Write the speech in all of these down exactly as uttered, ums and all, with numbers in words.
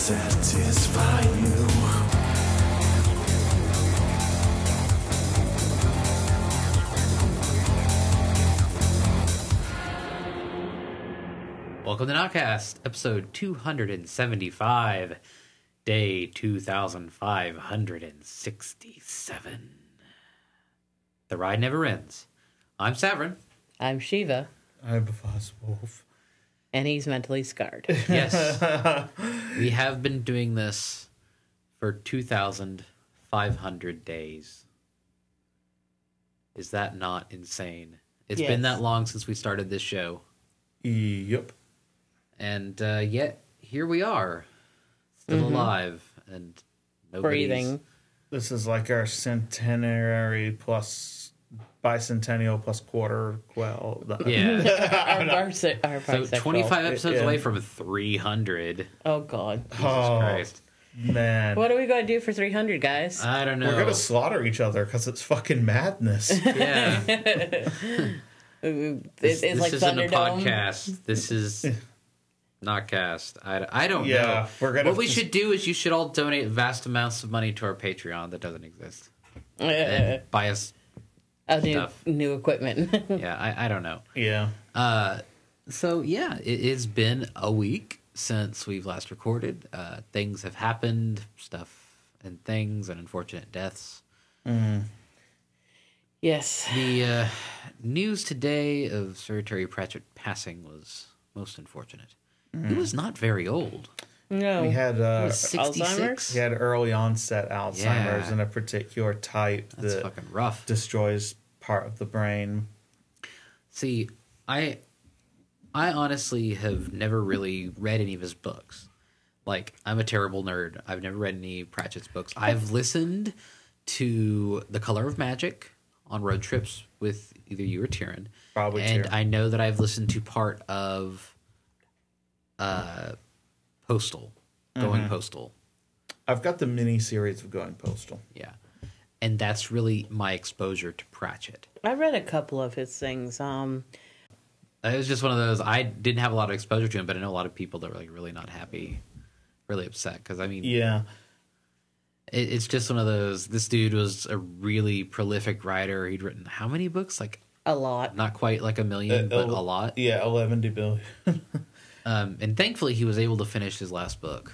satisfy you. Welcome to Nowcast, episode two hundred seventy-five, day two thousand five hundred sixty-seven. The ride never ends. I'm Savrin. I'm Shiva. I'm Bafaz Wolf. And he's mentally scarred. Yes. We have been doing this for two thousand five hundred days. Is that not insane? It's Yes. been that long since we started this show. Yep. And uh, yet, here we are. Still Mm-hmm. alive. And nobody's... Breathing. This is like our centenary plus bicentennial plus quarter. Well, the, Yeah. our, barse- our So bisexual. twenty-five episodes Yeah. away from three hundred. Oh, God. Jesus Oh. Christ. man. What are we going to do for three hundred, guys? I don't know. We're gonna slaughter each other because it's fucking madness. Yeah. It- This, it's this like isn't a Thunderdome. podcast. This is not cast. I, I don't Yeah, know. we're gonna what we just- should do is you should all donate vast amounts of money to our Patreon that doesn't exist. Uh, And buy us. a new, stuff. new equipment. Yeah, I, I don't know. yeah. Uh, so, yeah, it has been a week since we've last recorded. Uh, things have happened, stuff and things, and unfortunate deaths. Yes. The uh, news today of Sir Terry Pratchett passing was most unfortunate. He was not very old. No. We had uh, He was sixty-six. he had early onset Alzheimer's Yeah. and a particular type That's that fucking rough. destroys part of the brain. See, I I honestly have never really read any of his books. Like, I'm a terrible nerd. I've never read any Pratchett's books. I've listened to The Color of Magic on road trips with either you or Tyrion. Probably And Tyrion. I know that I've listened to part of uh, Postal, Going Postal. I've got the mini series of Going Postal. Yeah. And that's really my exposure to Pratchett. I read a couple of his things. Um, It was just one of those. I didn't have a lot of exposure to him, but I know a lot of people that were like really not happy, really upset. Because I mean, Yeah. it, it's just one of those. This dude was a really prolific writer. He'd written how many books? Like a lot. not quite like a million, Uh, but el- a lot. Yeah, eleven billion. Um, and thankfully, he was able to finish his last book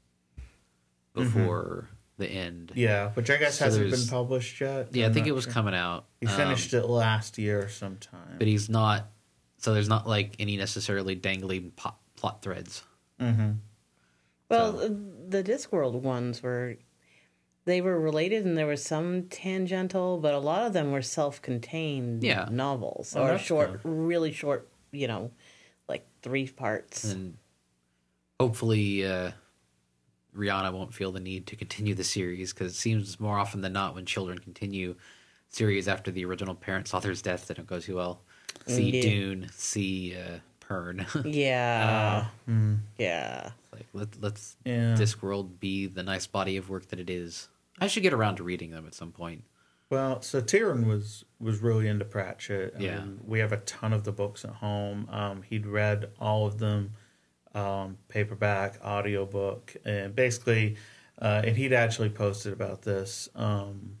before the end. Yeah, which I guess So hasn't there's- been published yet. Yeah, I I'm think not it was sure. coming out. He Um, finished it last year sometime. but he's not. So there's not like any necessarily dangling plot, plot threads. Mm-hmm. Well, So- the Discworld ones were, they were related and there was some tangential, but a lot of them were self-contained Yeah. novels Oh, or that's short, good. really short, you know, like three parts. And hopefully uh, Rihanna won't feel the need to continue the series, because it seems more often than not when children continue series after the original parent's author's death that don't go too well. See Yeah. Dune, see uh, Pern. Yeah. Uh, mm, yeah. like let, let's yeah. Discworld be the nice body of work that it is. I should get around to reading them at some point. Well, so Tyrion was was really into Pratchett. Yeah. And we have a ton of the books at home. Um, he'd read all of them, um, paperback, audiobook, and basically, uh, and he'd actually posted about this um,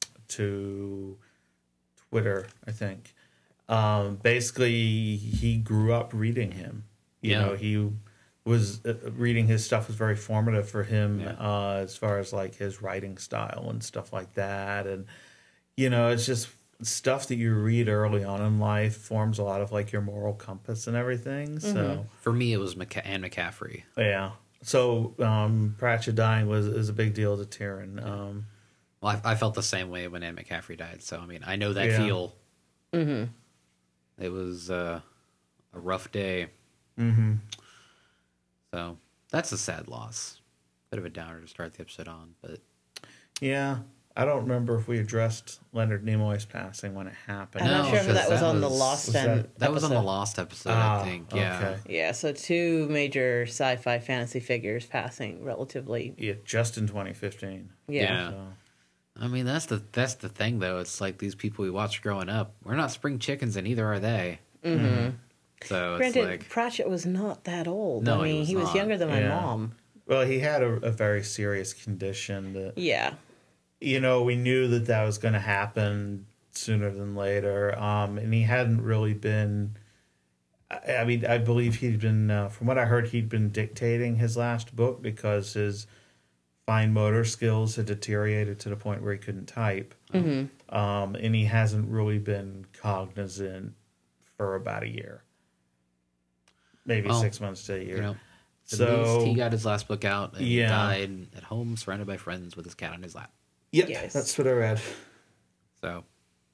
to Twitter, I think. Um, basically, he grew up reading him. You Yeah. know, he was uh, reading his stuff was very formative for him Yeah. uh, as far as like his writing style and stuff like that. And you know, it's just stuff that you read early on in life forms a lot of like your moral compass and everything. So For me, it was Maca- Anne McCaffrey. yeah, so um, Pratchett dying was is a big deal to Tyrion. Um, Well, I, I felt the same way when Anne McCaffrey died. So I mean, I know that Yeah. feel. Mm-hmm. It was uh, a rough day. mm-hmm. So that's a sad loss. Bit of a downer to start the episode on, but Yeah, I don't remember if we addressed Leonard Nimoy's passing when it happened. I'm No, not sure if because that was that on the was- Lost was End that- that was on the episode. Lost episode, Ah, I think. Yeah. okay. Yeah, so two major sci-fi fantasy figures passing relatively. Yeah, just in twenty fifteen. Yeah. Yeah. So. I mean, that's the that's the thing, though. It's like these people we watched growing up. We're not spring chickens, and neither are they. Mm-hmm. So Granted, it's like, Pratchett was not that old. No, I he mean, was he was not. younger than my Yeah. mom. Well, he had a, a very serious condition that, Yeah. you know, we knew that that was going to happen sooner than later. Um, and he hadn't really been, I, I mean, I believe he'd been, uh, from what I heard, he'd been dictating his last book because his fine motor skills had deteriorated to the point where he couldn't type. Mm-hmm. Um, and he hasn't really been cognizant for about a year. Maybe Well, six months to a year. You know, at So- least he got his last book out and Yeah. died at home, surrounded by friends with his cat on his lap. Yep, Yes. that's what I read. So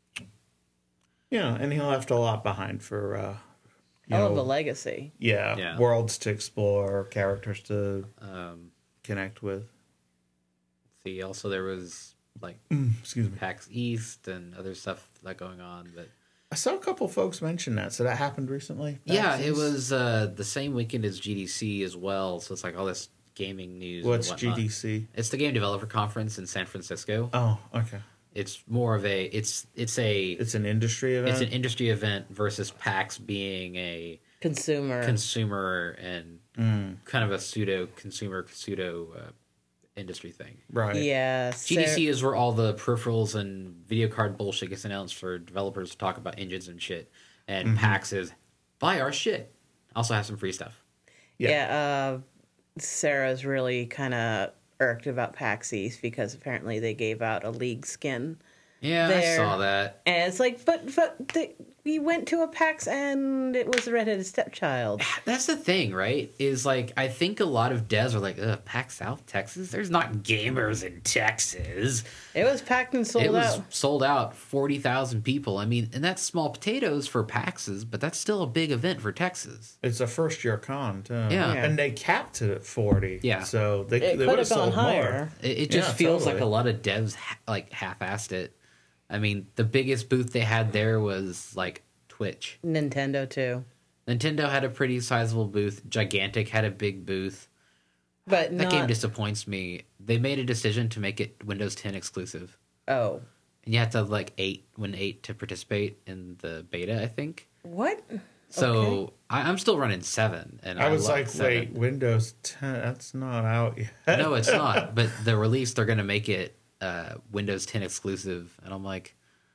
Yeah, and he left a lot behind for, uh, you I know, love the legacy. yeah, Yeah. worlds to explore, characters to um, connect with. see, also there was like Excuse me. PAX East and other stuff like going on, but I saw a couple folks mention that. So that happened recently? yeah, PAX it East? was uh, the same weekend as G D C as well. So it's like all this gaming news. and What's whatnot. G D C? It's the Game Developer Conference in San Francisco. Oh, okay. It's more of a it's it's a It's an industry event? it's an industry event versus PAX being a Consumer. consumer and Mm, kind of a pseudo consumer pseudo uh, industry thing. right. yeah. G D C Sarah- is where all the peripherals and video card bullshit gets announced for developers to talk about engines and shit. And PAX is buy our shit. Also have some free stuff. Yeah. Yeah, uh, Sarah's really kind of irked about PAX East because apparently they gave out a League skin. Yeah, There. I saw that. And it's like, but but the, we went to a PAX and it was the redheaded stepchild. That's the thing, right? Is like I think a lot of devs are like, ugh, PAX South Texas? There's not gamers in Texas. It was packed and sold it was out. sold out, forty thousand people. I mean, and that's small potatoes for PAXs, but that's still a big event for Texas. It's a first year con, too. Yeah. Yeah. And they capped it at forty. Yeah. So they, It they could would have have gone sold higher. more. It, it just Yeah, feels totally. like a lot of devs ha- like half-assed it. I mean, the biggest booth they had there was like Twitch. Nintendo too, Nintendo had a pretty sizable booth. Gigantic had a big booth. but That not. game disappoints me. They made a decision to make it Windows ten exclusive. Oh, And you have to have like eight, win eight to participate in the beta, I think. what? So Okay. I, I'm still running seven, and I, I was love like, seven. wait, Windows ten, that's not out yet. No, it's not. But the release, they're going to make it uh, Windows ten exclusive, and I'm like,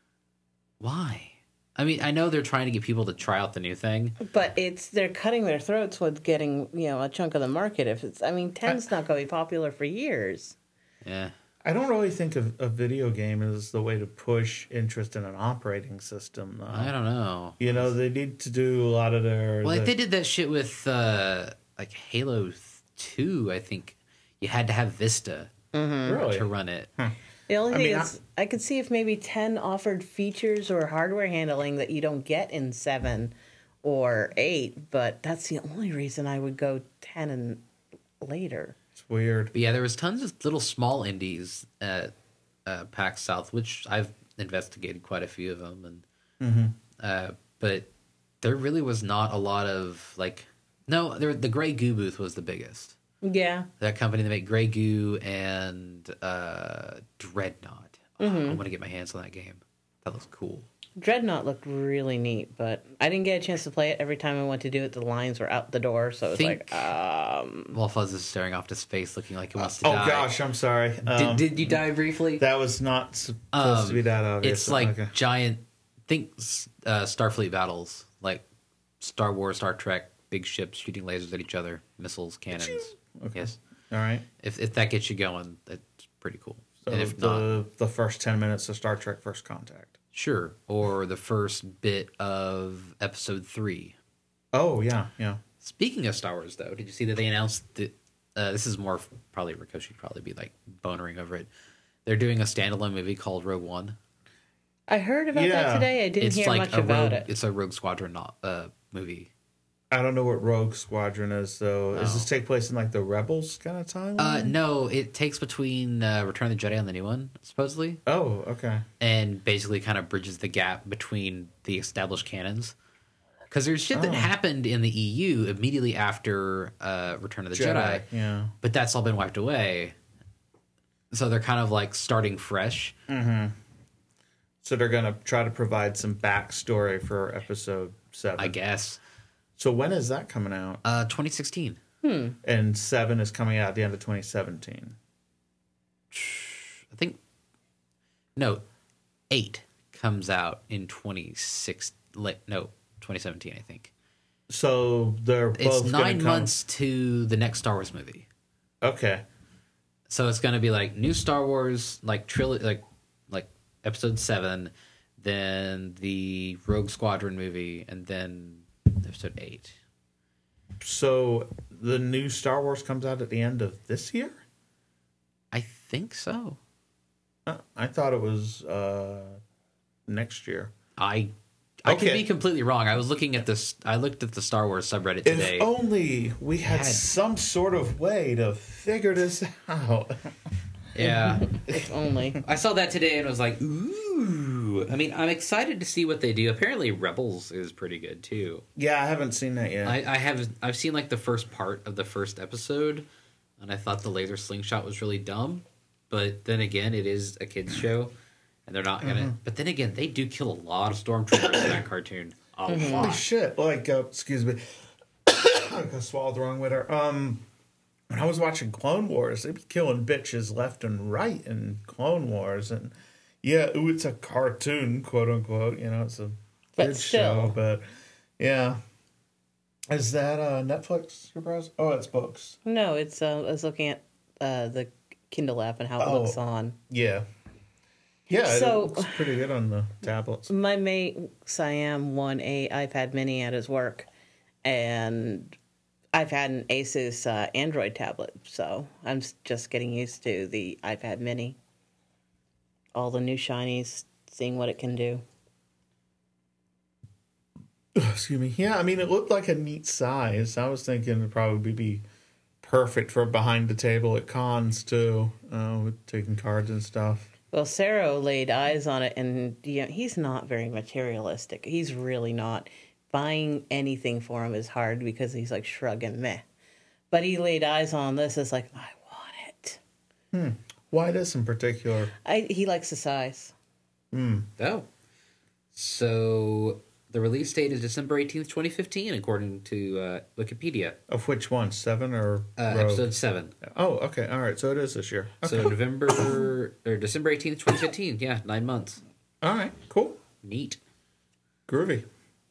why? I mean, I know they're trying to get people to try out the new thing. But it's they're cutting their throats with getting you know a chunk of the market. If it's, I mean, ten's not going to be popular for years. Yeah, I don't really think of a video game as the way to push interest in an operating system, though. I don't know. You know, they need to do a lot of their. Well, like the- they did that shit with uh, like Halo two. I think you had to have Vista really. to run it. The only I thing mean, is, I could see if maybe ten offered features or hardware handling that you don't get in seven or eight, but that's the only reason I would go ten and later. It's weird. But yeah, there was tons of little small indies at uh, PAX South, which I've investigated quite a few of them, and uh, but there really was not a lot of like no, there the Grey Goo booth was the biggest. Yeah, That company that make Grey Goo and uh, Dreadnought. Oh, I want to get my hands on that game. That looks cool. Dreadnought looked really neat, but I didn't get a chance to play it. Every time I went to do it, the lines were out the door, so it's Think- like, um, While Fuzz is staring off to space, looking like he wants to Oh, die. gosh, I'm sorry. Did, Um, did you die briefly? that was not supposed Um, to be that obvious. It's like Okay. giant. Think uh, Starfleet battles, like Star Wars, Star Trek, big ships shooting lasers at each other, missiles, cannons. Okay. Yes, All right. if if that gets you going, that's pretty cool. So and if the, not, the first ten minutes of Star Trek First Contact. sure. Or the first bit of Episode Three. Oh, yeah, yeah. Speaking of Star Wars, though, did you see that they announced that uh, this is more probably Rikoshi would probably be like bonering over it. They're doing a standalone movie called Rogue One. I heard about Yeah. that today. I didn't It's hear like much a about Rogue, it. It's a Rogue Squadron no- uh, movie. I don't know what Rogue Squadron is, though. Does Oh. this take place in, like, the Rebels kind of timeline? Uh, no, it takes between uh, Return of the Jedi and the new one, supposedly, oh, okay. and basically kind of bridges the gap between the established canons. Because there's shit that Oh. happened in the E U immediately after uh, Return of the Jedi, Yeah. but that's all been wiped away. So they're kind of like starting fresh. So they're going to try to provide some backstory for episode seven. I guess. So when is that coming out? Uh, twenty sixteen. Hmm. And seven is coming out at the end of twenty seventeen. I think no, eight comes out in twenty six. Like no, twenty seventeen. I think So they're it's both gonna nine come- months to the next Star Wars movie. Okay. So it's going to be like new Star Wars, like trilogy, like like episode seven, then the Rogue Squadron movie, and then episode eight. So the new Star Wars comes out at the end of this year? I think so. Uh, I thought it was uh, next year. I I could Okay. be completely wrong. I was looking at this. I looked at the Star Wars subreddit today. If only we had Had- some sort of way to figure this out. Yeah, If only. I saw that today and was like, ooh. I mean, I'm excited to see what they do. Apparently, Rebels is pretty good too. Yeah, I haven't seen that yet. I, I have I've seen like the first part of the first episode, and I thought the laser slingshot was really dumb. But then again, it is a kids show, and they're not gonna. Mm-hmm. But then again, they do kill a lot of stormtroopers in that cartoon. A Holy lot. shit! Like, uh, excuse me, I got swallowed the wrong way there. Um, when I was watching Clone Wars, they'd be killing bitches left and right in Clone Wars, and yeah, ooh, it's a cartoon, quote unquote. You know, it's a But kids still. show, but yeah. Is that uh, Netflix? Your browser? Oh, it's books. No, it's. Uh, I was looking at uh, the Kindle app and how it Oh. looks on. Yeah, yeah. So- it looks pretty good on the tablets. My mate Siam won a iPad Mini at his work, and I've had an Asus uh, Android tablet, so I'm s- just getting used to the iPad Mini. All the new shinies, seeing what it can do. Excuse me. Yeah, I mean, it looked like a neat size. I was thinking it'd probably be perfect for behind the table at cons too, uh, with taking cards and stuff. Well, Sarah laid eyes on it, and you know, he's not very materialistic. He's really not. Buying anything for him is hard because he's like shrugging meh. But he laid eyes on this. It's like, I want it. Why this in particular? I, he likes the size. Oh, so the release date is December eighteenth, twenty fifteen, according to uh, Wikipedia. Of which one? Seven or Uh, Rogue? episode seven. Oh, okay. All right. So it is this year. Okay. So November or December eighteenth, twenty fifteen. Yeah, nine months. All right. Cool. Neat. Groovy.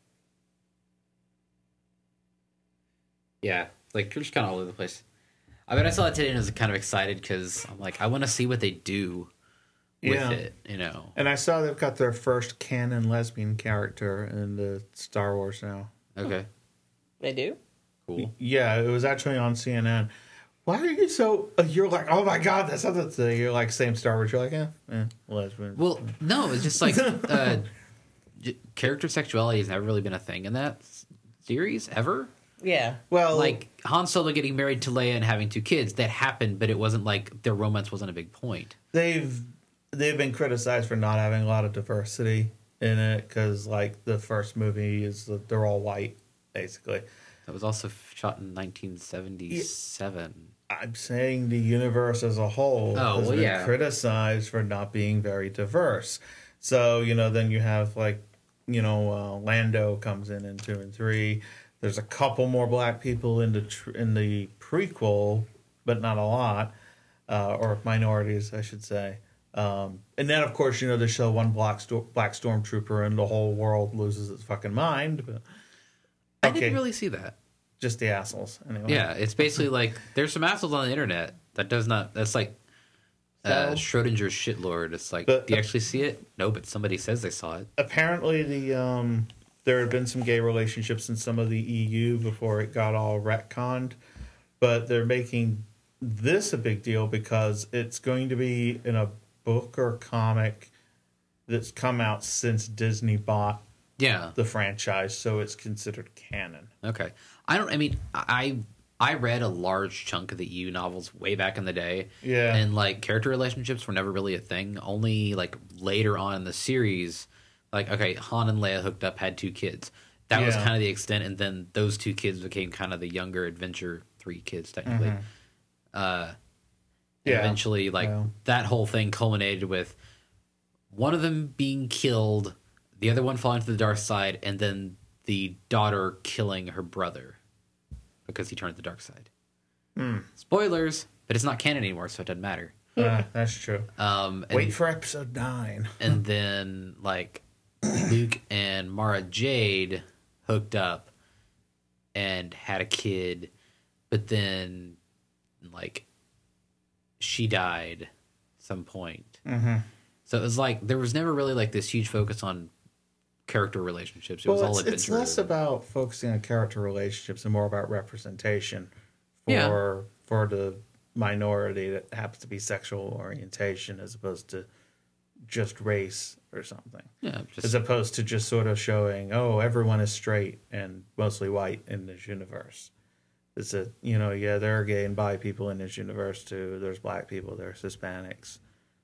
Yeah, like you're just kind of all over the place. I mean, I saw it today and I was kind of excited because I'm like, I want to see what they do with Yeah. it, you know. And I saw they've got their first canon lesbian character in the Star Wars now. Okay, They do? cool. Yeah, it was actually on C N N. Why are you so? Uh, you're like, oh my god, that's other thing. You're like, same Star Wars. You're like, eh, eh lesbian. Well, no, it's just like uh, j- character sexuality has never really been a thing in that s- series ever. Yeah. well, Like Han Solo getting married to Leia and having two kids, that happened, but it wasn't like their romance wasn't a big point. they've they've been criticized for not having a lot of diversity in it because, like, the first movie is that they're all white, basically. That was also f- shot in nineteen seventy-seven. I'm saying the universe as a whole Oh, has well, been yeah. criticized for not being very diverse. So, you know, then you have, like, you know, uh, Lando comes in in two and three. There's a couple more black people in the tr- in the prequel, but not a lot, uh, or minorities, I should say. Um, and then, of course, you know, they show one black sto- black stormtrooper, and the whole world loses its fucking mind. But I Okay. didn't really see that. just the assholes, anyway. Yeah, it's basically like there's some assholes on the internet. That does not. That's like uh, So? Schrodinger's shitlord. It's like, But- do you actually see it? No, but somebody says they saw it. Apparently, the um, there had been some gay relationships in some of the E U before it got all retconned, but they're making this a big deal because it's going to be in a book or comic that's come out since Disney bought Yeah. the franchise, so it's considered canon. Okay. I don't. I mean, I I read a large chunk of the E U novels way back in the day. Yeah. And like character relationships were never really a thing. Only like later on in the series, like okay, Han and Leia hooked up, had two kids. That was Yeah. kind of the extent, and then those two kids became kind of the younger Adventure three kids technically. Uh, and Yeah. eventually, like Well. that whole thing culminated with one of them being killed, the other one falling to the dark side, and then the daughter killing her brother because he turned to the dark side. Spoilers, but it's not canon anymore, so it doesn't matter. Uh, that's true. Um, and, Wait for episode nine. and then like Luke and Mara Jade hooked up and had a kid, but then like she died at some point. Mm-hmm. So it was like there was never really like this huge focus on character relationships. It was Well, all it's, it's adventure. less about focusing on character relationships and more about representation for Yeah. for the minority that happens to be sexual orientation as opposed to just race or something. Yeah, As just opposed to just sort of showing, oh, everyone is straight and mostly white in this universe. It's a, you know, yeah, there are gay and bi people in this universe too. There's black people, there's Hispanics.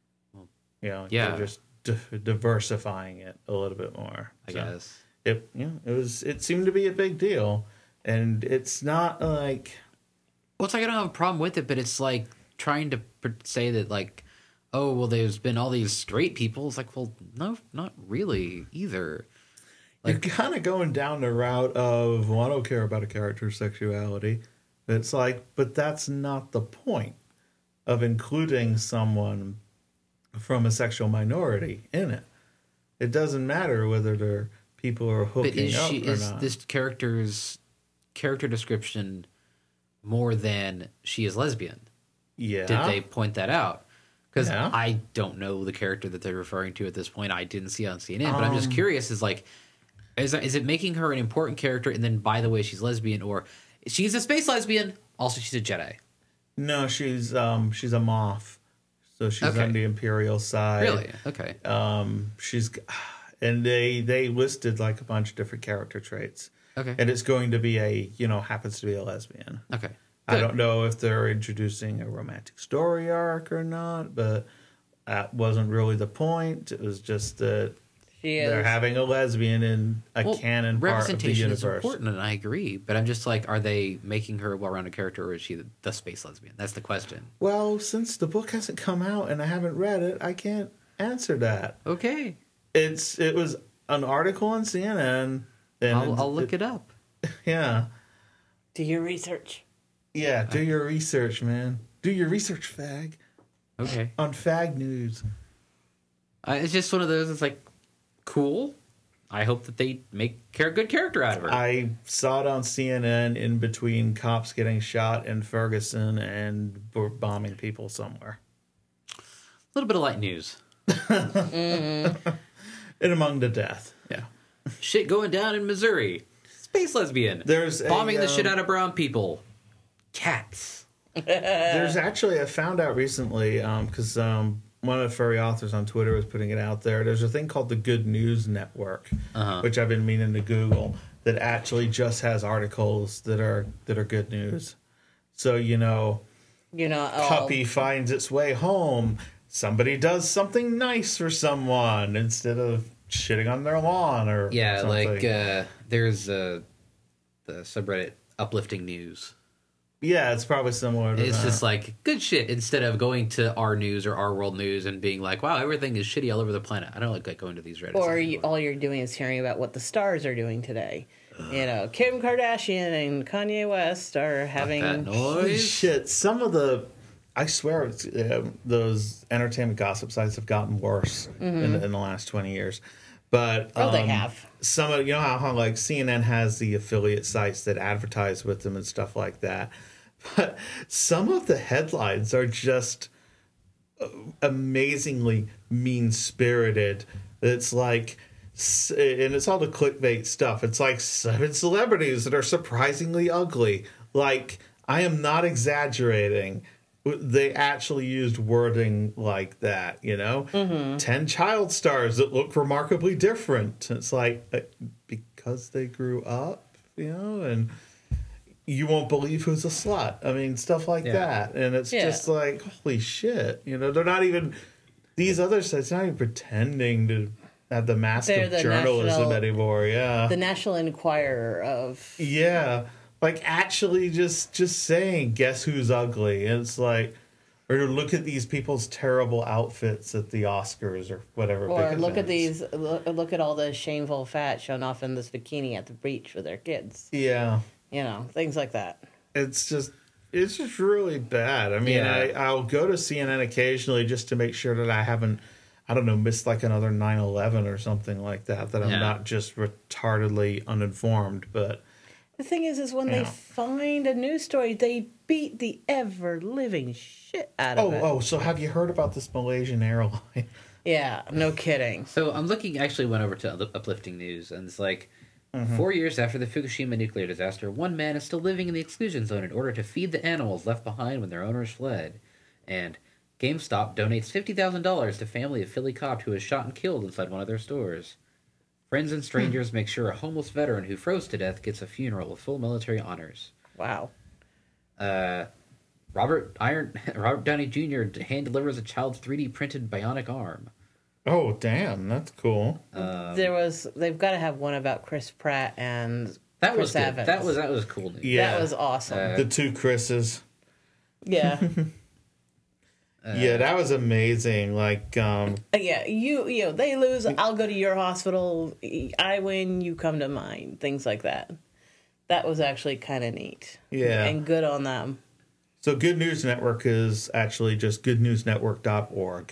You know, yeah. they're just di- diversifying it a little bit more. I So guess. It, you know, it was, it seemed to be a big deal, and it's not like, Well, it's like I don't have a problem with it, but it's like trying to pr- say that like, oh, well, there's been all these straight people. It's like, well, no, not really either. you're kind of going down the route of, well, I don't care about a character's sexuality. It's like, but that's not the point of including someone from a sexual minority in it. It doesn't matter whether they're people are hooking But is up she or is not. this character's character description more than she is lesbian? yeah. Did they point that out? Because Yeah. I don't know the character that they're referring to at this point. I didn't see it on C N N, but I'm just Um, curious. Is like, is is it making her an important character, and then by the way, she's lesbian, or she's a space lesbian? Also, she's a Jedi. No, she's um she's a moth, so she's Okay. on the Imperial side. Really? Okay. Um, she's, and they they listed like a bunch of different character traits, Okay. and it's going to be a you know happens to be a lesbian. Okay. I Good. don't know if they're introducing a romantic story arc or not, but that wasn't really the point. It was just that She they're is. having a lesbian in a Well, canon part of the representation is universe. important, and I agree. But I'm just like, are they making her a well-rounded character, or is she the, the space lesbian? That's the question. Well, since the book hasn't come out and I haven't read it, I can't answer that. Okay, It's it was an article on C N N. And I'll, I'll look it up. Yeah, Do your research. yeah. Do your research, man. Do your research, fag. Okay, On Fag News. uh, it's just one of those. It's like cool. I hope that they make char- good character out of her. I saw it on C N N in between cops getting shot in Ferguson and b- bombing people somewhere. A little bit of light news. And among the death. Yeah. Shit going down in Missouri. Space lesbian. There's a, bombing the um, shit out of brown people. Cats. There's actually, I found out recently, because um, one of the furry authors on Twitter was putting it out there. There's a thing called the Good News Network, Uh-huh. which I've been meaning to Google, that actually just has articles that are that are good news. So, you know, You know, oh, puppy finds its way home. Somebody does something nice for someone instead of shitting on their lawn or Yeah, something. like uh, there's uh, the subreddit uplifting news. yeah, it's probably similar to It's that. just like good shit instead of going to our news or our world news and being like, wow, everything is shitty all over the planet. I don't like, like going to these Reddits. or anymore. you, all you're doing is hearing about what the stars are doing today. You know, Kim Kardashian and Kanye West are having. that Holy noise. shit! Some of the, I swear, it's, uh, those entertainment gossip sites have gotten worse in, in the last twenty years. But Oh, they um, have. some of you know how, how like C N N has the affiliate sites that advertise with them and stuff like that. But some of the headlines are just amazingly mean spirited. It's like, s- and it's all the clickbait stuff. It's like seven celebrities that are surprisingly ugly. Like, I am not exaggerating. They actually used wording like that, you know? ten child stars that look remarkably different. It's like, uh, because they grew up, you know, and you won't believe who's a slut. I mean, stuff like Yeah. that. And it's Yeah. just like, holy shit. You know, they're not even, these other sites, not even pretending to have the mask They're of the journalism national- anymore. Yeah. The National Enquirer of. Yeah, like actually just just saying, guess who's ugly? And it's like, or look at these people's terrible outfits at the Oscars or whatever. Or big look at events. these, look, look at all the shameful fat shown off in this bikini at the beach with their kids. Yeah, You know, things like that. it's just It's just really bad. I mean, Yeah. I, I'll go to C N N occasionally just to make sure that I haven't, I don't know, missed like another nine eleven or something like that, that I'm Yeah. not just retardedly uninformed. But The thing is, is when they Yeah. find a news story, they beat the ever living shit out of oh, it. oh, so have you heard about this Malaysian airline? Yeah, no kidding. So I'm looking, actually went over to Up- Uplifting News, and it's like, four years after the Fukushima nuclear disaster, one man is still living in the exclusion zone in order to feed the animals left behind when their owners fled. And GameStop donates fifty thousand dollars to family of Philly cop who was shot and killed inside one of their stores. Friends and strangers make sure a homeless veteran who froze to death gets a funeral with full military honors. Wow. Uh, Robert Iron Robert Downey Junior hand delivers a child's three D printed bionic arm. Oh, damn, that's cool. Um, there was. They've got to have one about Chris Pratt and that Chris was good. Evans. That was that was cool news. Yeah. That was awesome. Uh, The two Chris's. yeah. Yeah, that was amazing. Like, um, Yeah, you you know they lose. I'll go to your hospital. I win. You come to mine. Things like that. That was actually kind of neat. Yeah. and good on them. so Good News Network is actually just good news network dot org.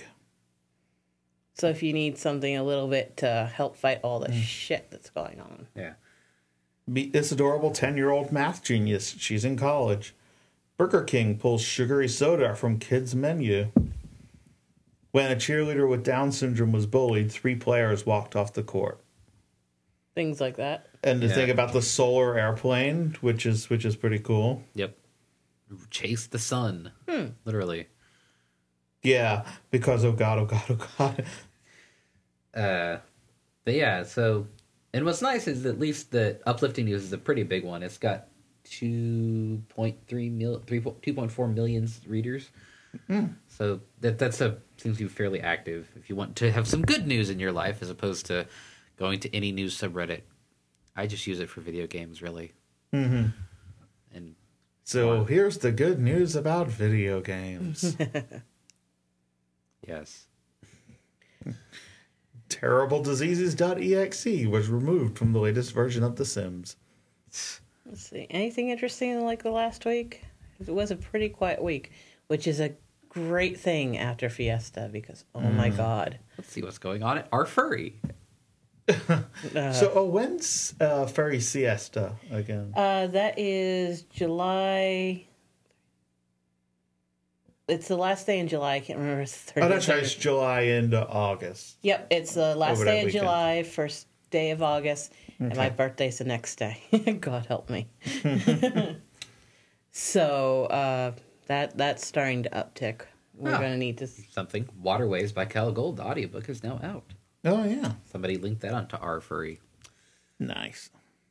So if you need something a little bit to help fight all the shit that's going on, Yeah. Meet this adorable ten-year-old math genius. She's in college. Burger King pulls sugary soda from kids' menu. When a cheerleader with Down syndrome was bullied, three players walked off the court. things like that. And the Yeah. thing about the solar airplane, which is which is pretty cool. Yep. Chase the sun. Literally. Yeah, because oh god, oh god, oh god. Uh, but yeah, so, and what's nice is at least the Uplifting News is a pretty big one. It's got two point three mil, three, two point four million readers. So that that's a seems to be fairly active. If you want to have some good news in your life, as opposed to going to any news subreddit, I just use it for video games, really. Mm-hmm. And So here's the good news about video games. yes, terrible diseases dot E X E was removed from the latest version of The Sims. Let's see. Anything interesting in like the last week? It was a pretty quiet week, which is a great thing after Fiesta because oh my god. let's see what's going on at our furry. Uh, So, oh, when's uh, Furry Siesta again? uh, that is July. It's the last day in July. I can't remember. It's the Oh, that's right. thirtieth. It's July into August. Yep, it's the last Over that day of weekend. July, first day of August, and my Okay. birthday's the next day. God help me. So uh, that that's starting to uptick. We're Oh. gonna need to. Something. Waterways by Cal Gold. The audiobook is now out. Oh, yeah. Somebody linked that onto our furry. Nice.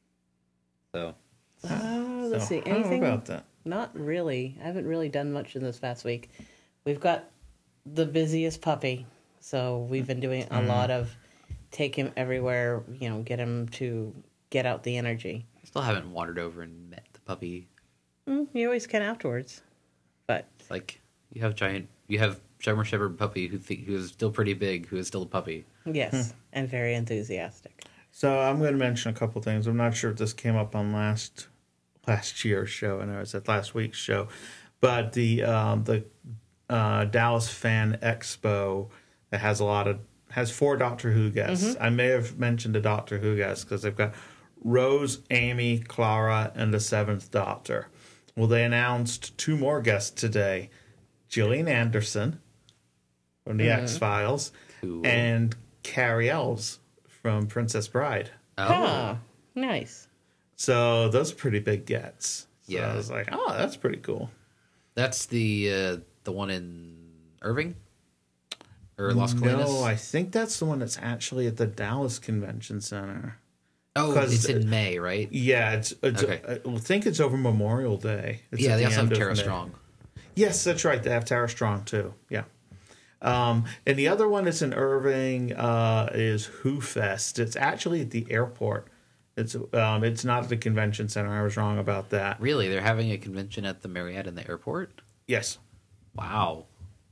So Uh, let's So, see. how Anything? about that? Not really. I haven't really done much in this past week. We've got the busiest puppy, so we've been doing a lot of take him everywhere. You know, get him to get out the energy. I still haven't wandered over and met the puppy. Mm, you always can afterwards, but It's like you have giant. You have German Shepherd puppy who think, who is still pretty big, who is still a puppy. yes, and very enthusiastic. So I'm going to mention a couple things. I'm not sure if this came up on last last year's show. I know it's at last week's show, but the um, the uh, Dallas Fan Expo that has a lot of has four Doctor Who guests. I may have mentioned a Doctor Who guest because they've got Rose, Amy, Clara, and the Seventh Doctor. Well, they announced two more guests today: Gillian Anderson from the X Files Cool. and Carrie Elves from Princess Bride. Oh, Ah, nice. So those are pretty big gets. So Yeah. I was like, oh, that's pretty cool. that's the uh, the one in Irving or Las Colinas. No, I think that's the one that's actually at the Dallas Convention Center. oh, 'cause- it's in May, right? Yeah, it's. it's Okay. I think it's over Memorial Day. It's yeah, at they the also have end of Tara May. Strong. Yes, that's right. They have Tara Strong too. Yeah. Um, and the other one that's in Irving uh, is Who Fest. It's actually at the airport. It's um, it's not at the convention center. I was wrong about that. Really, they're having a convention at the Marriott in the airport. Yes. Wow,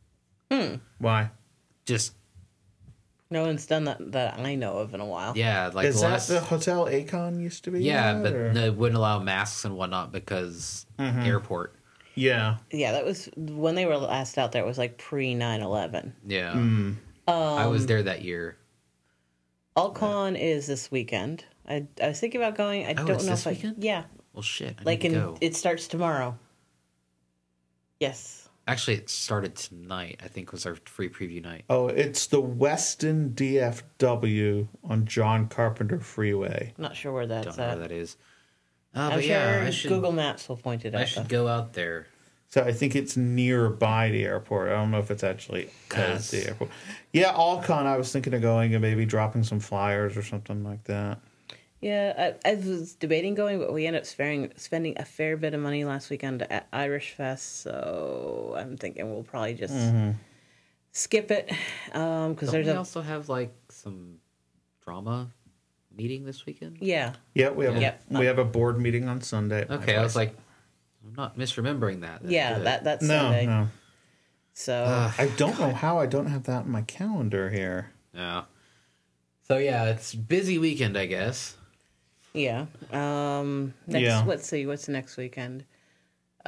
Why? just No one's done that that I know of in a while. yeah, like Is the that last, the Hotel Acon used to be? yeah, at, but or- no, it wouldn't allow masks and whatnot because airport. Yeah. Yeah, that was when they were last out there. It was like pre nine eleven. Yeah. Mm. I was there that year. AllCon is this weekend. I, I was thinking about going. I Oh, don't it's know this if I. weekend? Yeah, Well, shit. I like need to in go. it starts tomorrow. Yes. Actually, it started tonight. I think was our free preview night. Oh, it's the Weston D F W on John Carpenter Freeway. Not sure where that's Don't know at. where that is. Uh, I'm but sure yeah, I should. Google Maps will point it out. I should though. go out there. So I think it's nearby the airport. I don't know if it's actually at Yes. the airport. Yeah, AllCon, I was thinking of going and maybe dropping some flyers or something like that. Yeah, I, I was debating going, but we ended up sparing, spending a fair bit of money last weekend at Irish Fest. So I'm thinking we'll probably just Mm-hmm. skip it because Don't there's we a also have like some drama meeting this weekend? yeah. Yeah, we have, Yep. A, we have a board meeting on Sunday. at my Okay, I was place. like, I'm not misremembering that. That's Yeah, good. that that's no, Sunday. no. So Ugh. I don't know how I don't have that in my calendar here. Yeah. So yeah, it's busy weekend, I guess. yeah. Um next Yeah. let's see, what's the next weekend? Uh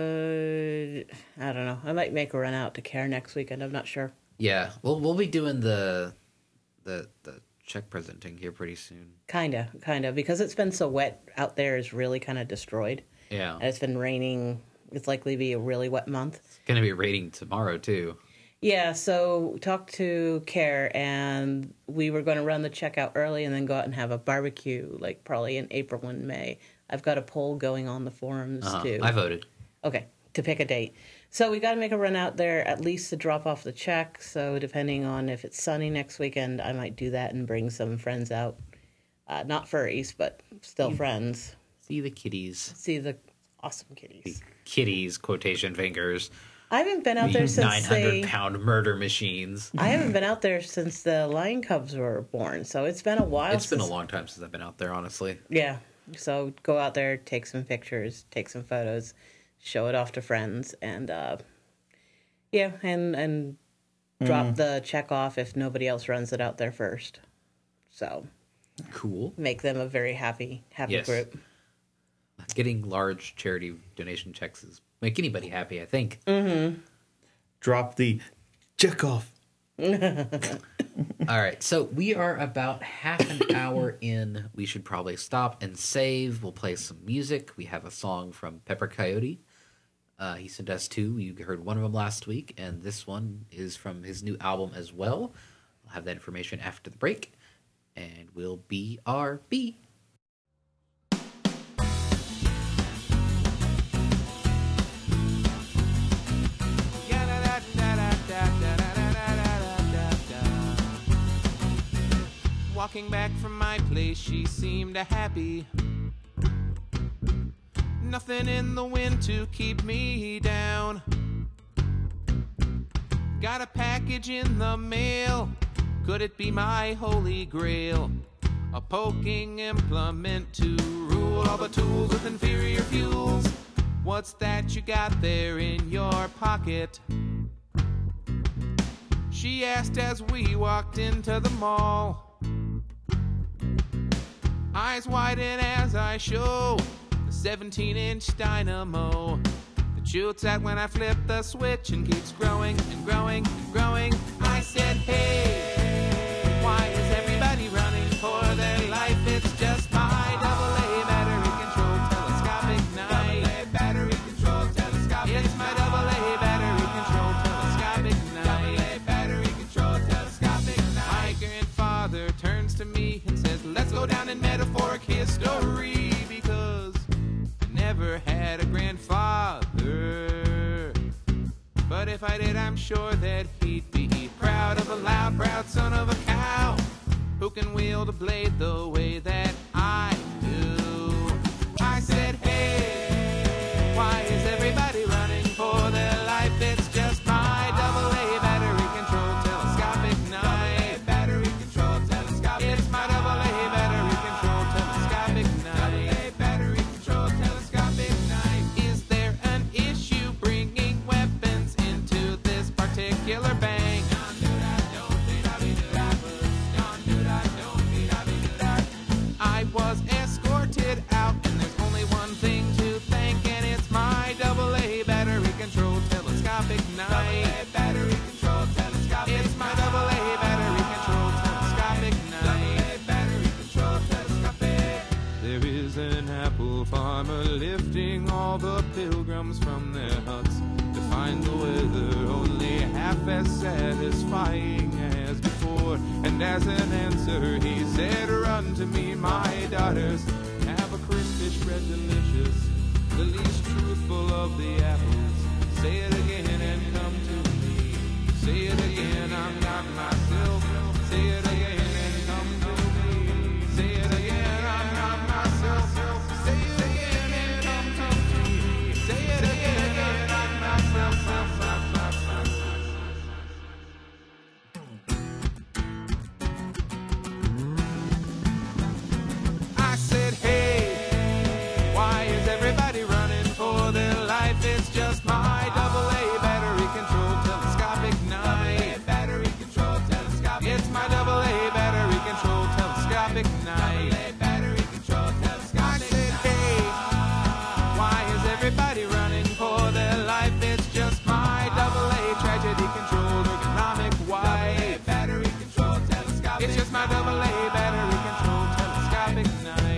I don't know. I might make a run out to Care next weekend. I'm not sure. Yeah, we'll we'll be doing the the the check presenting here pretty soon. Kinda, kinda. Because it's been so wet out there is really kinda destroyed. Yeah, And it's been raining. It's likely to be a really wet month. it's gonna be rating tomorrow too. Yeah, so talked to Care, and we were going to run the checkout early and then go out and have a barbecue, like probably in April and May. I've got a poll going on the forums Uh-huh. too. I voted. Okay, to pick a date. So we got to make a run out there at least to drop off the check. So depending on if it's sunny next weekend, I might do that and bring some friends out. Uh, not furries, but still friends. See the kitties. See the awesome kitties. Kitties, quotation fingers. I haven't been out there These since nine hundred they... pound murder machines. I haven't been out there since the lion cubs were born, so it's been a while. It's been a since- long time since I've been out there, honestly. Yeah, so go out there, take some pictures, take some photos, show it off to friends, and uh, yeah, and and drop the check off if nobody else runs it out there first. So Cool. make them a very happy, happy Yes. group. Getting large charity donation checks is make anybody happy, I think. Drop the check off. All right, so we are about half an hour in. We should probably stop and save. We'll play some music. We have a song from Pepper Coyote. Uh, he sent us two. You heard one of them last week, and this one is from his new album as well. I'll have that information after the break, and we'll B R B. Walking back from my place, she seemed happy. Nothing in the wind to keep me down. Got a package in the mail. Could it be my holy grail? A poking implement to rule all the tools with inferior fuels. What's that you got there in your pocket? She asked as we walked into the mall. Eyes widen as I show the seventeen inch dynamo that shoots out when I flip the switch and keeps growing and growing and growing. I said, hey, why is everybody running for their life? It's just my double A battery controlled telescopic knife. Double A battery controlled telescopic It's my double A battery controlled telescopic knife. Double A battery controlled telescopic knife. My grandfather turns to me and says, let's go down in metaphoric history, because I never had a grandfather. But if I did, I'm sure that he'd be proud of a loud, proud son of a cow who can wield a blade the way that I do. I said, hey, why is everybody running for their life? It's just my double A battery controlled telescopic knife. Battery controlled telescopic It's my double A battery controlled telescopic knife. Double A battery controlled telescopic knife. Is there an issue bringing weapons into this particular bank? I miles from their huts to find the weather only half as satisfying as before. And as an answer, he said, "Run to me, my daughters, have a crispish bread delicious, the least truthful of the apples. Say it again and come to me. Say it again, I'm not myself. Say it again and come to me. Say it again, I'm not myself. Say it again and come to me. Say it again and I'm not myself. I said, hey, why is everybody running for their life? It's just my double A battery controlled telescopic knife. Battery controlled telescopic. It's my double A battery controlled telescopic knife. Battery controlled telescopic. I said, hey, why is everybody running for their life? It's just my double A tragedy controlled ergonomic wife. Battery controlled telescopic. It's just my double A battery controlled telescopic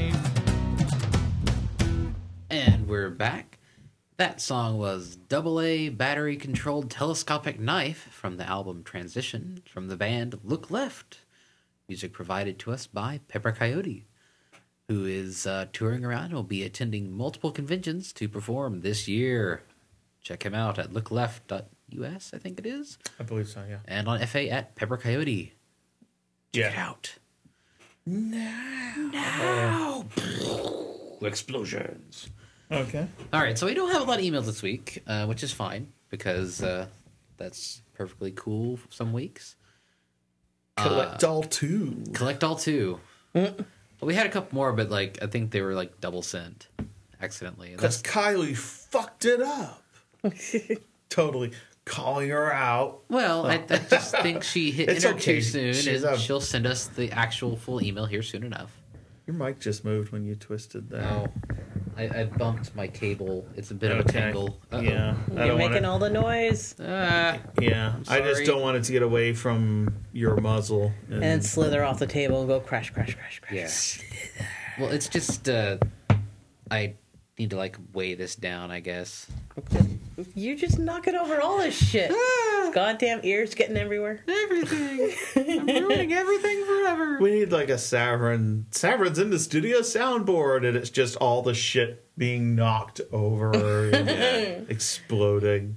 knife. And we're back. That song was Double A Battery Controlled Telescopic Knife from the album Transition from the band Look Left. Music provided to us by Pepper Coyote, who is uh, touring around and will be attending multiple conventions to perform this year. Check him out at look left dot U S, I think it is, I believe so, yeah. and on F A at Pepper Coyote. Check it Yeah. out. Now. Now. Explosions. Okay. All right, so we don't have a lot of emails this week, uh, which is fine because uh, that's perfectly cool some weeks. Collect all two. Collect all two. But we had a couple more, but like I think they were like double sent accidentally. And Because that's, Kylie fucked it up. Totally calling her out. well, I, I just think she hit It's enter okay. too soon, She's and a- she'll send us the actual full email here soon enough. Your mic just moved when you twisted that. Oh, I, I bumped my cable. It's a bit of a Okay. tangle. Uh-oh. Yeah. I You're don't making want it. all the noise. Ah, Yeah. I just sorry. don't want it to get away from your muzzle. And then slither off the table and go crash, crash, crash, crash. yeah. Well, it's just uh, I need to like weigh this down, I guess. You're just knocking over all this shit. Goddamn ears getting everywhere. Everything. I'm ruining everything forever. We need like a Savrin. Savrin's in the studio soundboard, and it's just all the shit being knocked over and exploding.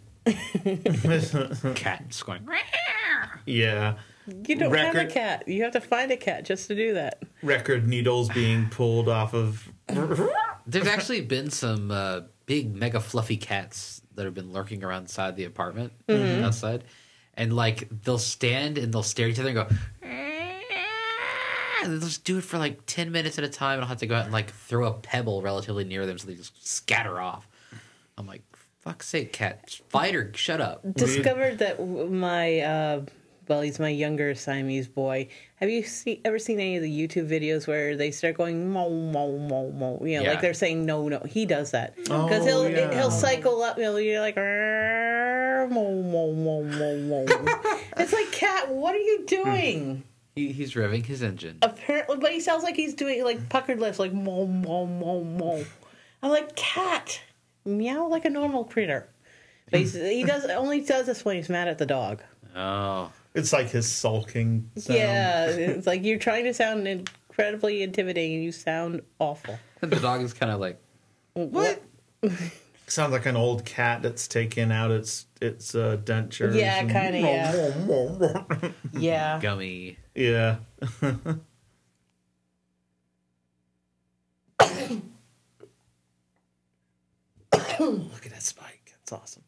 Cat just going. Yeah. You don't have Record- a cat. You have to find a cat just to do that. Record needles being pulled off of. There's actually been some uh, big, mega fluffy cats that have been lurking around inside the apartment outside, and like they'll stand and they'll stare at each other and go. And they'll just do it for like ten minutes at a time, and I'll have to go out and like throw a pebble relatively near them so they just scatter off. I'm like, fuck's sake, cat, fight or shut up. Discovered that w- my, uh, well, he's my younger Siamese boy. Have you see, ever seen any of the YouTube videos where they start going mo mo mo mo? You know, Yeah. like they're saying no no. He does that Oh, because he'll yeah. he'll cycle up. You know, you're like "Rrrr, mo mo mo mo mo. It's like, cat, what are you doing? He, he's revving his engine. Apparently, but he sounds like he's doing like puckered lips, like mo mo mo mo. I'm like, cat, meow like a normal critter. But he's, he does only does this when he's mad at the dog. Oh, It's like his sulking sound. Yeah, it's like you're trying to sound incredibly intimidating, and you sound awful. the dog is kind of like, What? Sounds like an old cat that's taking out its its uh, dentures. Yeah, and- kinda, yeah. Yeah. gummy. Yeah. Look at that spike. That's awesome.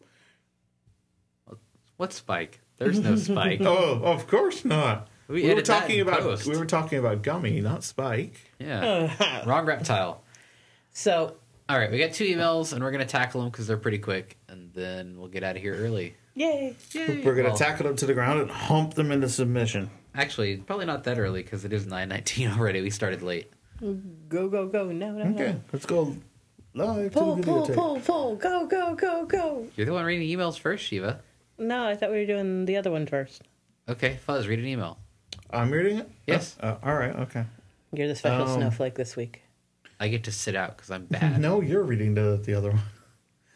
What Spike? There's no Spike. Oh, of course not. We We, were edit that talking in about post. we were talking about Gummy, not Spike. Yeah. Wrong reptile. So, All right, we got two emails, and we're going to tackle them because they're pretty quick, and then we'll get out of here early. yay. Yay. We're gonna Well, tackle them to the ground and hump them into submission. Actually, probably not that early because it is nine nineteen already. We started late. Go, go, go. No, no, Okay, no. let's go live to Pull, the pull, videotape. pull, pull. Go, go, go, go. You're the one reading emails first, Shiva. No, I thought we were doing the other one first. Okay, Fuzz, read an email. I'm reading it. Yes. Uh, all right. Okay. You're the special Um, snowflake this week. I get to sit out because I'm bad. No, you're reading the the other one.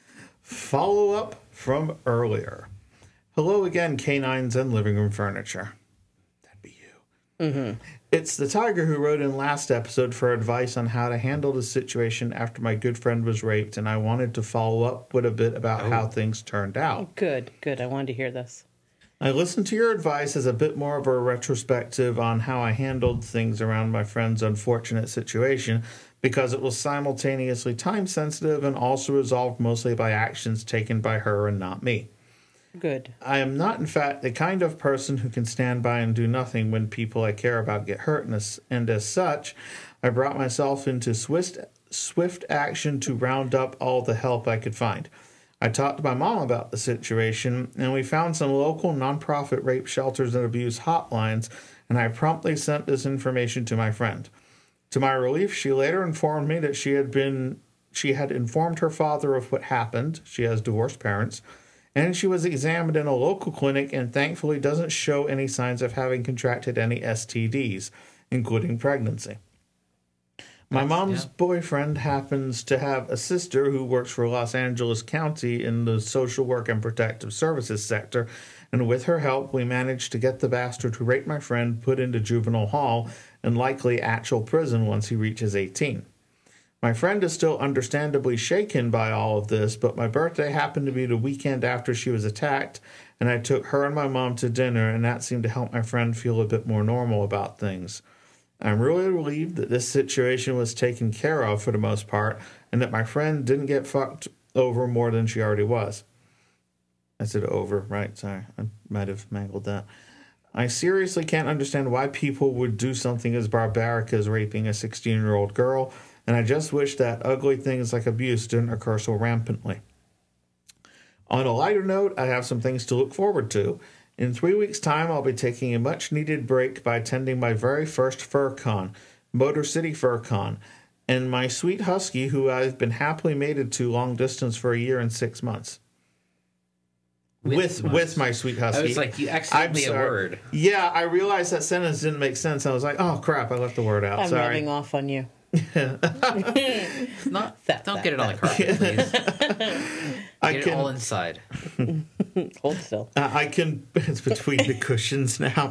Follow up from earlier. Hello again, canines and living room furniture. That'd be you. Mm-hmm. It's the Tiger who wrote in last episode for advice on how to handle the situation after my good friend was raped, and I wanted to follow up with a bit about Oh. how things turned out. Good, good. I wanted to hear this. I listened to your advice as a bit more of a retrospective on how I handled things around my friend's unfortunate situation, because it was simultaneously time sensitive and also resolved mostly by actions taken by her and not me. Good. I am not, in fact, the kind of person who can stand by and do nothing when people I care about get hurt, and as, and as such, I brought myself into swift, swift action to round up all the help I could find. I talked to my mom about the situation, and we found some local nonprofit rape shelters and abuse hotlines, and I promptly sent this information to my friend. To my relief, she later informed me that she had been she had informed her father of what happened. She has divorced parents, and she was examined in a local clinic and thankfully doesn't show any signs of having contracted any S T Ds, including pregnancy. My That's- mom's yeah. boyfriend happens to have a sister who works for Los Angeles County in the social work and protective services sector, and with her help, we managed to get the bastard who raped my friend put into juvenile hall and likely actual prison once he reaches eighteen. My friend is still understandably shaken by all of this, but my birthday happened to be the weekend after she was attacked, and I took her and my mom to dinner, and that seemed to help my friend feel a bit more normal about things. I'm really relieved that this situation was taken care of for the most part, and that my friend didn't get fucked over more than she already was. I said over, right? Sorry, I might have mangled that. I seriously can't understand why people would do something as barbaric as raping a sixteen-year-old girl, and I just wish that ugly things like abuse didn't occur so rampantly. On a lighter note, I have some things to look forward to. In three weeks' time, I'll be taking a much-needed break by attending my very first FurCon, Motor City FurCon, and my sweet husky, who I've been happily mated to long distance for a year and six months. With months. with my sweet husky. I was like, you I'm accidentally a sorry. word. Yeah, I realized that sentence didn't make sense. I was like, oh, crap, I left the word out. I'm Sorry. rubbing off on you. Not That- don't that- get it on the carpet, please. I Get it can, all inside. Hold still. uh, I can, it's between the cushions now.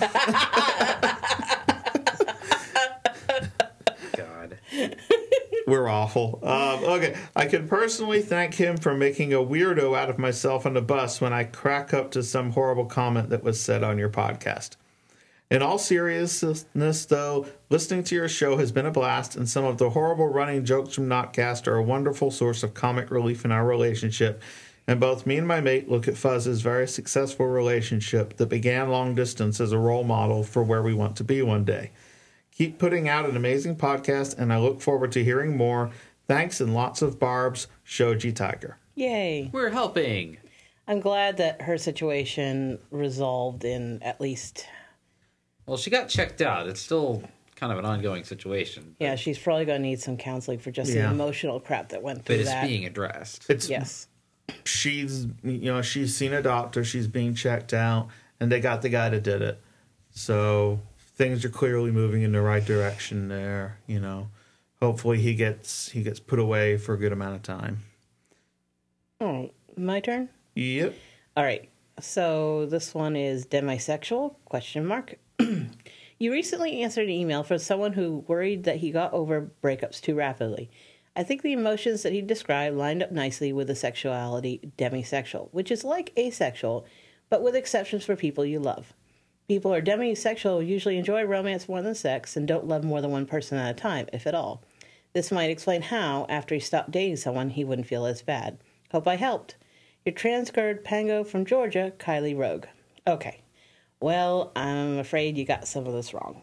God. We're awful. Um, okay, I can personally thank him for making a weirdo out of myself on the bus when I crack up to some horrible comment that was said on your podcast. In all seriousness, though, listening to your show has been a blast, and some of the horrible running jokes from Notcast are a wonderful source of comic relief in our relationship. And both me and my mate look at Fuzz's very successful relationship that began long distance as a role model for where we want to be one day. Keep putting out an amazing podcast, and I look forward to hearing more. Thanks, and lots of barbs, Shoji Tiger. Yay. We're helping. I'm glad that her situation resolved in at least. Well, she got checked out. It's still kind of an ongoing situation. Yeah, she's probably going to need some counseling for just Yeah. the emotional crap that went through But it's that. being addressed. It's Yes. she's you know she's seen a doctor, she's being checked out, and they got the guy that did it, so things are clearly moving in the right direction there. You know, hopefully he gets he gets put away for a good amount of time. Oh, my turn? Yep. All right. So this one is demisexual? Question mark. You recently answered an email from someone who worried that he got over breakups too rapidly. I think the emotions that he described lined up nicely with the sexuality demisexual, which is like asexual, but with exceptions for people you love. People who are demisexual usually enjoy romance more than sex and don't love more than one person at a time, if at all. This might explain how, after he stopped dating someone, he wouldn't feel as bad. Hope I helped. Your transgird pango from Georgia, Kylie Rogue. Okay. Well, I'm afraid you got some of this wrong.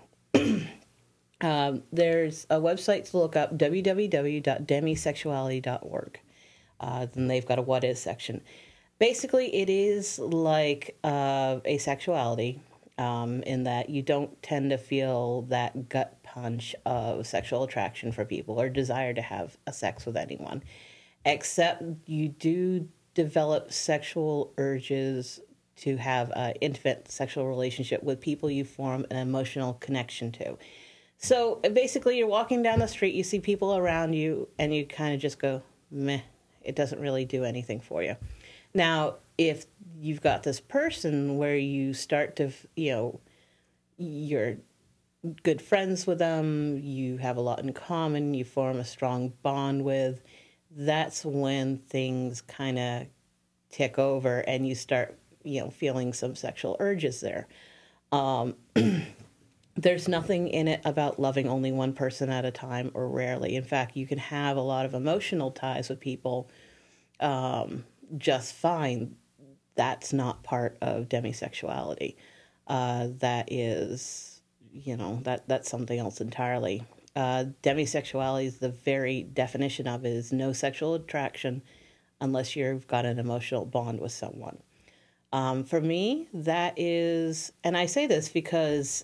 um, there's a website to look up, w w w dot demisexuality dot org. Uh, then they've got a what is section. Basically, it is like uh, asexuality um, in that you don't tend to feel that gut punch of sexual attraction for people or desire to have a sex with anyone, except you do develop sexual urges to have an intimate sexual relationship with people you form an emotional connection to. So basically, you're walking down the street, you see people around you, and you kind of just go, meh. It doesn't really do anything for you. Now, if you've got this person where you start to, you know, you're good friends with them, you have a lot in common, you form a strong bond with, that's when things kind of tick over and you start, you know, feeling some sexual urges there. Um, there's nothing in it about loving only one person at a time or rarely. In fact, you can have a lot of emotional ties with people um, just fine. That's not part of demisexuality. Uh, that is, you know, that that's something else entirely. Uh, demisexuality is the very definition of it is no sexual attraction unless you've got an emotional bond with someone. Um, for me, that is, and I say this because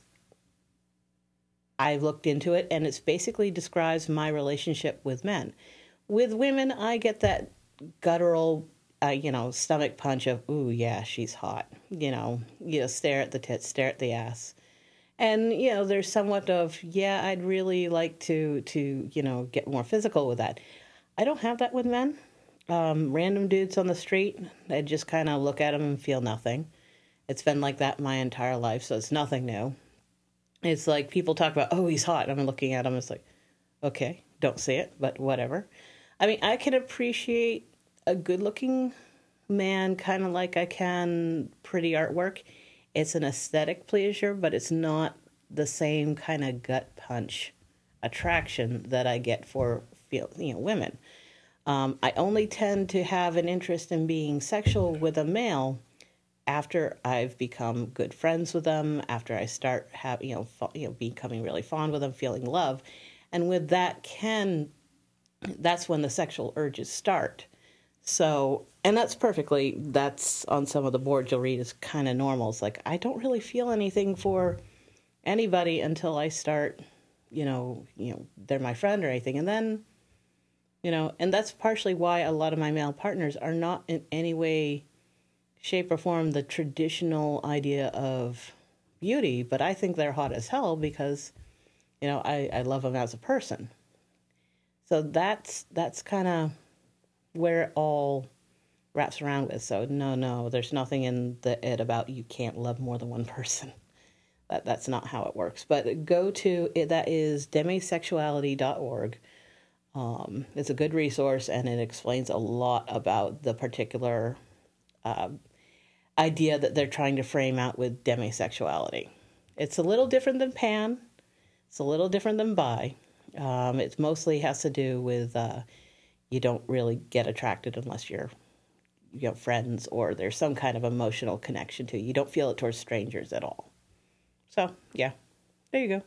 I looked into it, and it basically describes my relationship with men. With women, I get that guttural, uh, you know, stomach punch of, ooh, yeah, she's hot. You know, you know, stare at the tits, stare at the ass. And, you know, there's somewhat of, yeah, I'd really like to, to, you know, get more physical with that. I don't have that with men. Um, random dudes on the street, I just kind of look at them and feel nothing. It's been like that my entire life, so it's nothing new. It's like people talk about, oh, he's hot. I'm looking at him. It's like, okay, don't see it, but whatever. I mean, I can appreciate a good-looking man kind of like I can pretty artwork. It's an aesthetic pleasure, but it's not the same kind of gut punch attraction that I get for, you know, women. Um, I only tend to have an interest in being sexual with a male after I've become good friends with them, after I start have, you know, fa- you know, becoming really fond with them, feeling love. And with that can, that's when the sexual urges start. So, and that's perfectly, that's on some of the boards you'll read is kind of normal. It's like, I don't really feel anything for anybody until I start, you know, you know, they're my friend or anything. And then, you know, and that's partially why a lot of my male partners are not in any way, shape, or form the traditional idea of beauty, but I think they're hot as hell because, you know, I, I love them as a person. So that's that's kind of where it all wraps around with. So no, no, there's nothing in the it about you can't love more than one person. That that's not how it works. But go to it. That is demisexuality dot org. Um, it's a good resource, and it explains a lot about the particular uh, idea that they're trying to frame out with demisexuality. It's a little different than pan. It's a little different than bi. Um, it mostly has to do with uh, you don't really get attracted unless you're, you know, friends or there's some kind of emotional connection to you. You don't feel it towards strangers at all. So, yeah, there you go.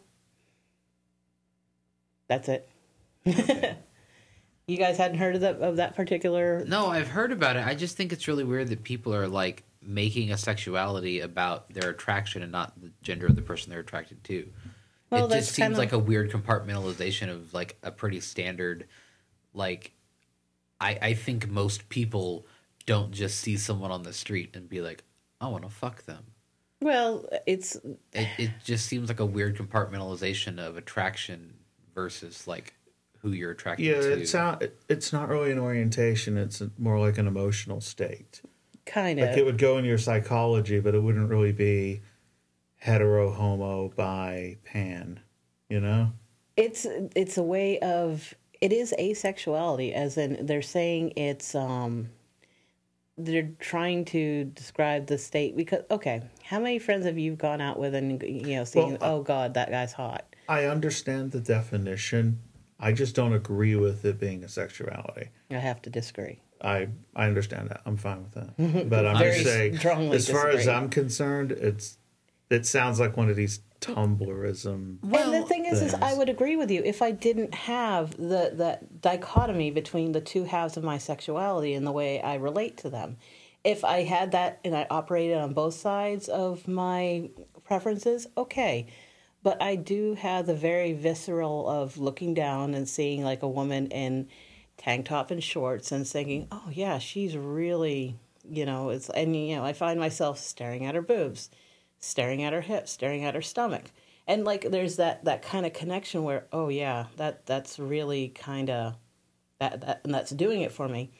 That's it. Okay. You guys hadn't heard of that of that particular? No, I've heard about it. I just think it's really weird that people are like making a sexuality about their attraction and not the gender of the person they're attracted to. Well, it just seems kinda... like a weird compartmentalization of like a pretty standard. Like, I I think most people don't just see someone on the street and be like, I want to fuck them. Well, it's it it just seems like a weird compartmentalization of attraction versus like who you're attracted yeah, to. Yeah, it's not, it's not really an orientation. It's more like an emotional state. Kind of. Like it would go in your psychology, but it wouldn't really be hetero, homo, bi, pan, you know? It's it's a way of, it is asexuality, as in they're saying it's, um, they're trying to describe the state, because, okay, how many friends have you gone out with and, you know, seen, well, oh, God, that guy's hot? I understand the definition. I just don't agree with it being a sexuality. I have to disagree. I I understand that. I'm fine with that. But I'm just saying, as far disagree. as I'm concerned, it's it sounds like one of these Tumblrism. Well, and the thing is, things. is I would agree with you if I didn't have the that dichotomy between the two halves of my sexuality and the way I relate to them. If I had that and I operated on both sides of my preferences, okay. But I do have the very visceral of looking down and seeing like a woman in tank top and shorts and thinking, oh yeah, she's really, you know, it's, and you know, I find myself staring at her boobs, staring at her hips, staring at her stomach. And like there's that, that kind of connection where, oh yeah, that that's really kind of, that, that and that's doing it for me.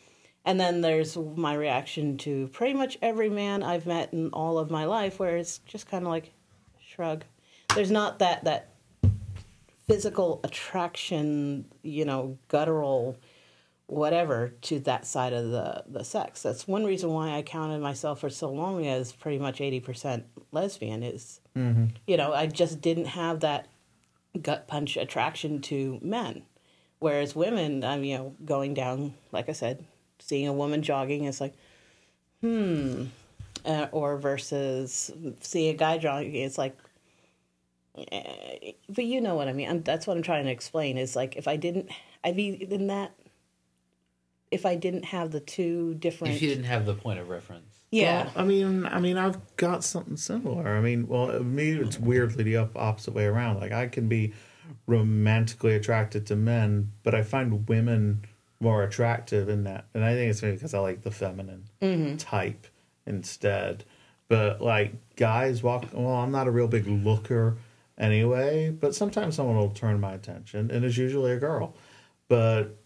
And then there's my reaction to pretty much every man I've met in all of my life, where it's just kind of like shrug. There's not that that physical attraction, you know, guttural whatever to that side of the, the sex. That's one reason why I counted myself for so long as pretty much eighty percent lesbian is, mm-hmm. you know, I just didn't have that gut punch attraction to men. Whereas women, I'm, you know, going down, like I said, seeing a woman jogging, it's like, hmm. Uh, or versus seeing a guy jogging, it's like, eh. But you know what I mean. I'm, that's what I'm trying to explain is like, if I didn't, I'd be in that, if I didn't have the two different... If you didn't have the point of reference. Yeah. Well, I mean, I mean, I've got something similar. I mean, well, me, it's weirdly the up, opposite way around. Like, I can be romantically attracted to men, but I find women more attractive in that. And I think it's maybe because I like the feminine mm-hmm. type instead. But, like, guys walk... Well, I'm not a real big looker anyway, but sometimes someone will turn my attention, and it's usually a girl. But...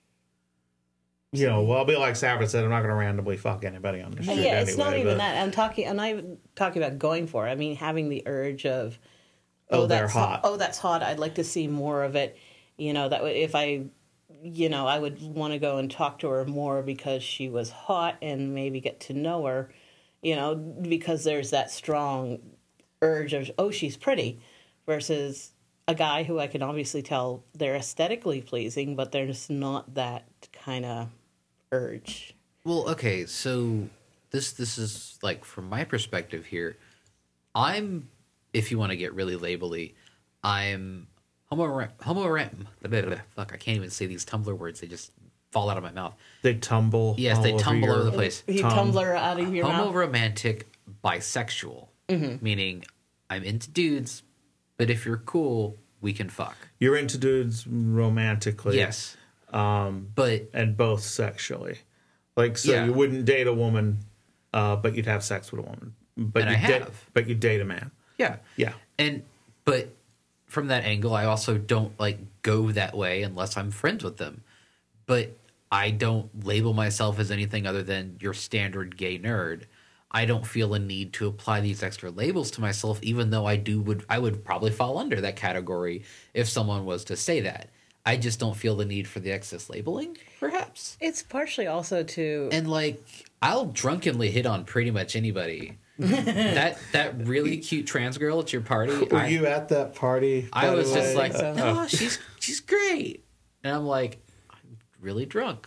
You know, well, I'll be like Sarah said, I'm not going to randomly fuck anybody on the street. Yeah, it's anyway, not even but, that. I'm talking, I'm not even talking about going for it. I mean, having the urge of, oh, oh, they're that's hot. Oh, that's hot. I'd like to see more of it. You know, that would, if I, you know, I would want to go and talk to her more because she was hot and maybe get to know her, you know, because there's that strong urge of, oh, she's pretty, versus a guy who I can obviously tell they're aesthetically pleasing, but there's not that kind of urge. Well, okay, so this this is like from my perspective here. I'm, if you want to get really labely, I'm homo homo. Fuck, I can't even say these Tumblr words. They just fall out of my mouth. They tumble. Yes, they all tumble over, over your the place. You tongue. Tumblr out of your Homo mouth. romantic bisexual, mm-hmm. meaning I'm into dudes, but if you're cool, we can fuck. You're into dudes romantically. Yes. Um, but and both sexually. Like, so yeah. you wouldn't date a woman, uh, but you'd have sex with a woman. But and you I date, have. But you date a man. Yeah. Yeah. And, but from that angle, I also don't, like, go that way unless I'm friends with them. But I don't label myself as anything other than your standard gay nerd. I don't feel a need to apply these extra labels to myself, even though I do would I would probably fall under that category if someone was to say that. I just don't feel the need for the excess labeling, perhaps. It's partially also to... And, like, I'll drunkenly hit on pretty much anybody. that that really cute trans girl at your party. Were I, you at that party? I was just way? like, So. no, she's she's great. And I'm like, I'm really drunk.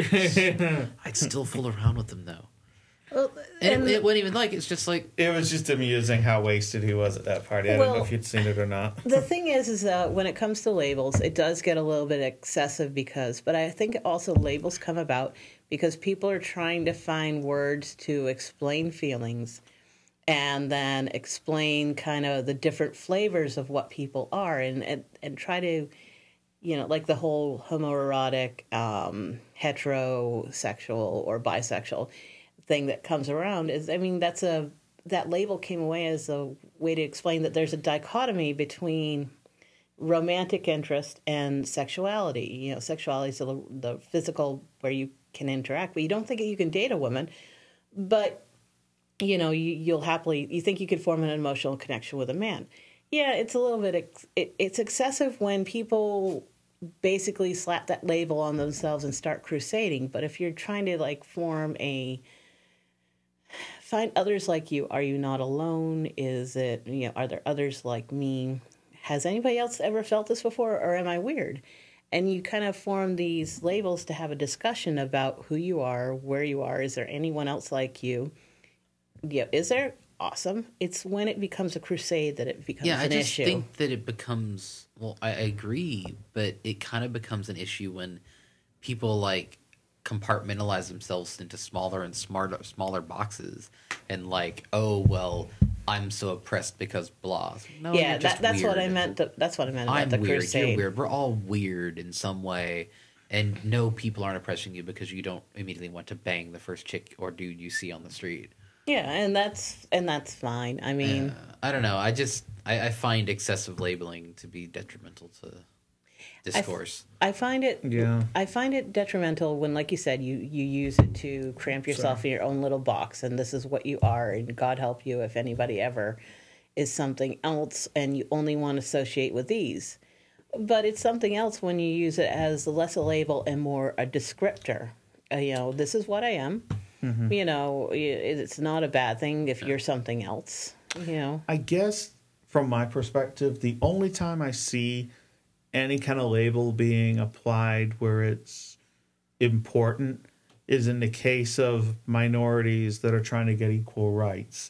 I'd still fool around with them, though. Well, And, and it, it wasn't even like, it's just like... It was just amusing how wasted he was at that party. I Well, don't know if you'd seen it or not. the thing is, is that when it comes to labels, it does get a little bit excessive because, but I think also labels come about because people are trying to find words to explain feelings and then explain kind of the different flavors of what people are and, and, and try to, you know, like the whole homoerotic, um, heterosexual or bisexual thing that comes around is, I mean, that's a, that label came away as a way to explain that there's a dichotomy between romantic interest and sexuality. You know, sexuality is the, the physical where you can interact, but you don't think you can date a woman, but you know, you, you'll happily, you think you could form an emotional connection with a man. Yeah, it's a little bit, ex, it, it's excessive when people basically slap that label on themselves and start crusading. But if you're trying to like form a, find others like you, are you not alone? Is it, you know, are there others like me? Has anybody else ever felt this before, or am I weird? And you kind of form these labels to have a discussion about who you are, where you are. Is there anyone else like you? Yeah, is there? Awesome. It's when it becomes a crusade that it becomes yeah, an I just issue. think that it becomes, well, I agree, but it kind of becomes an issue when people like compartmentalize themselves into smaller and smarter, smaller boxes and like, oh, well, I'm so oppressed because blah. No, yeah, you're just that, that's weird. what I meant. To, that's what I meant about I'm the weird. crusade. You're weird. We're all weird in some way. And no, people aren't oppressing you because you don't immediately want to bang the first chick or dude you see on the street. Yeah, and that's and that's fine. I mean, Uh, I don't know. I just I, I find excessive labeling to be detrimental to. discourse. I find it Yeah. I find it detrimental when, like you said, you, you use it to cramp yourself in your own little box, and this is what you are, and God help you if anybody ever is something else and you only want to associate with these. But it's something else when you use it as less a label and more a descriptor. Uh, you know, this is what I am. Mm-hmm. You know, it's not a bad thing if you're something else. You know, I guess from my perspective, the only time I see any kind of label being applied where it's important is in the case of minorities that are trying to get equal rights.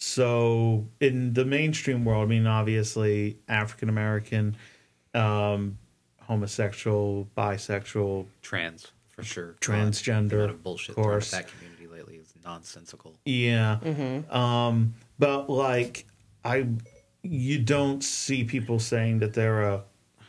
So in the mainstream world, I mean, obviously African American, um, homosexual, bisexual, Trans, for sure. transgender, The amount of bullshit thrown at course. that community lately is nonsensical. Yeah. Um, but like I you don't see people saying that they're a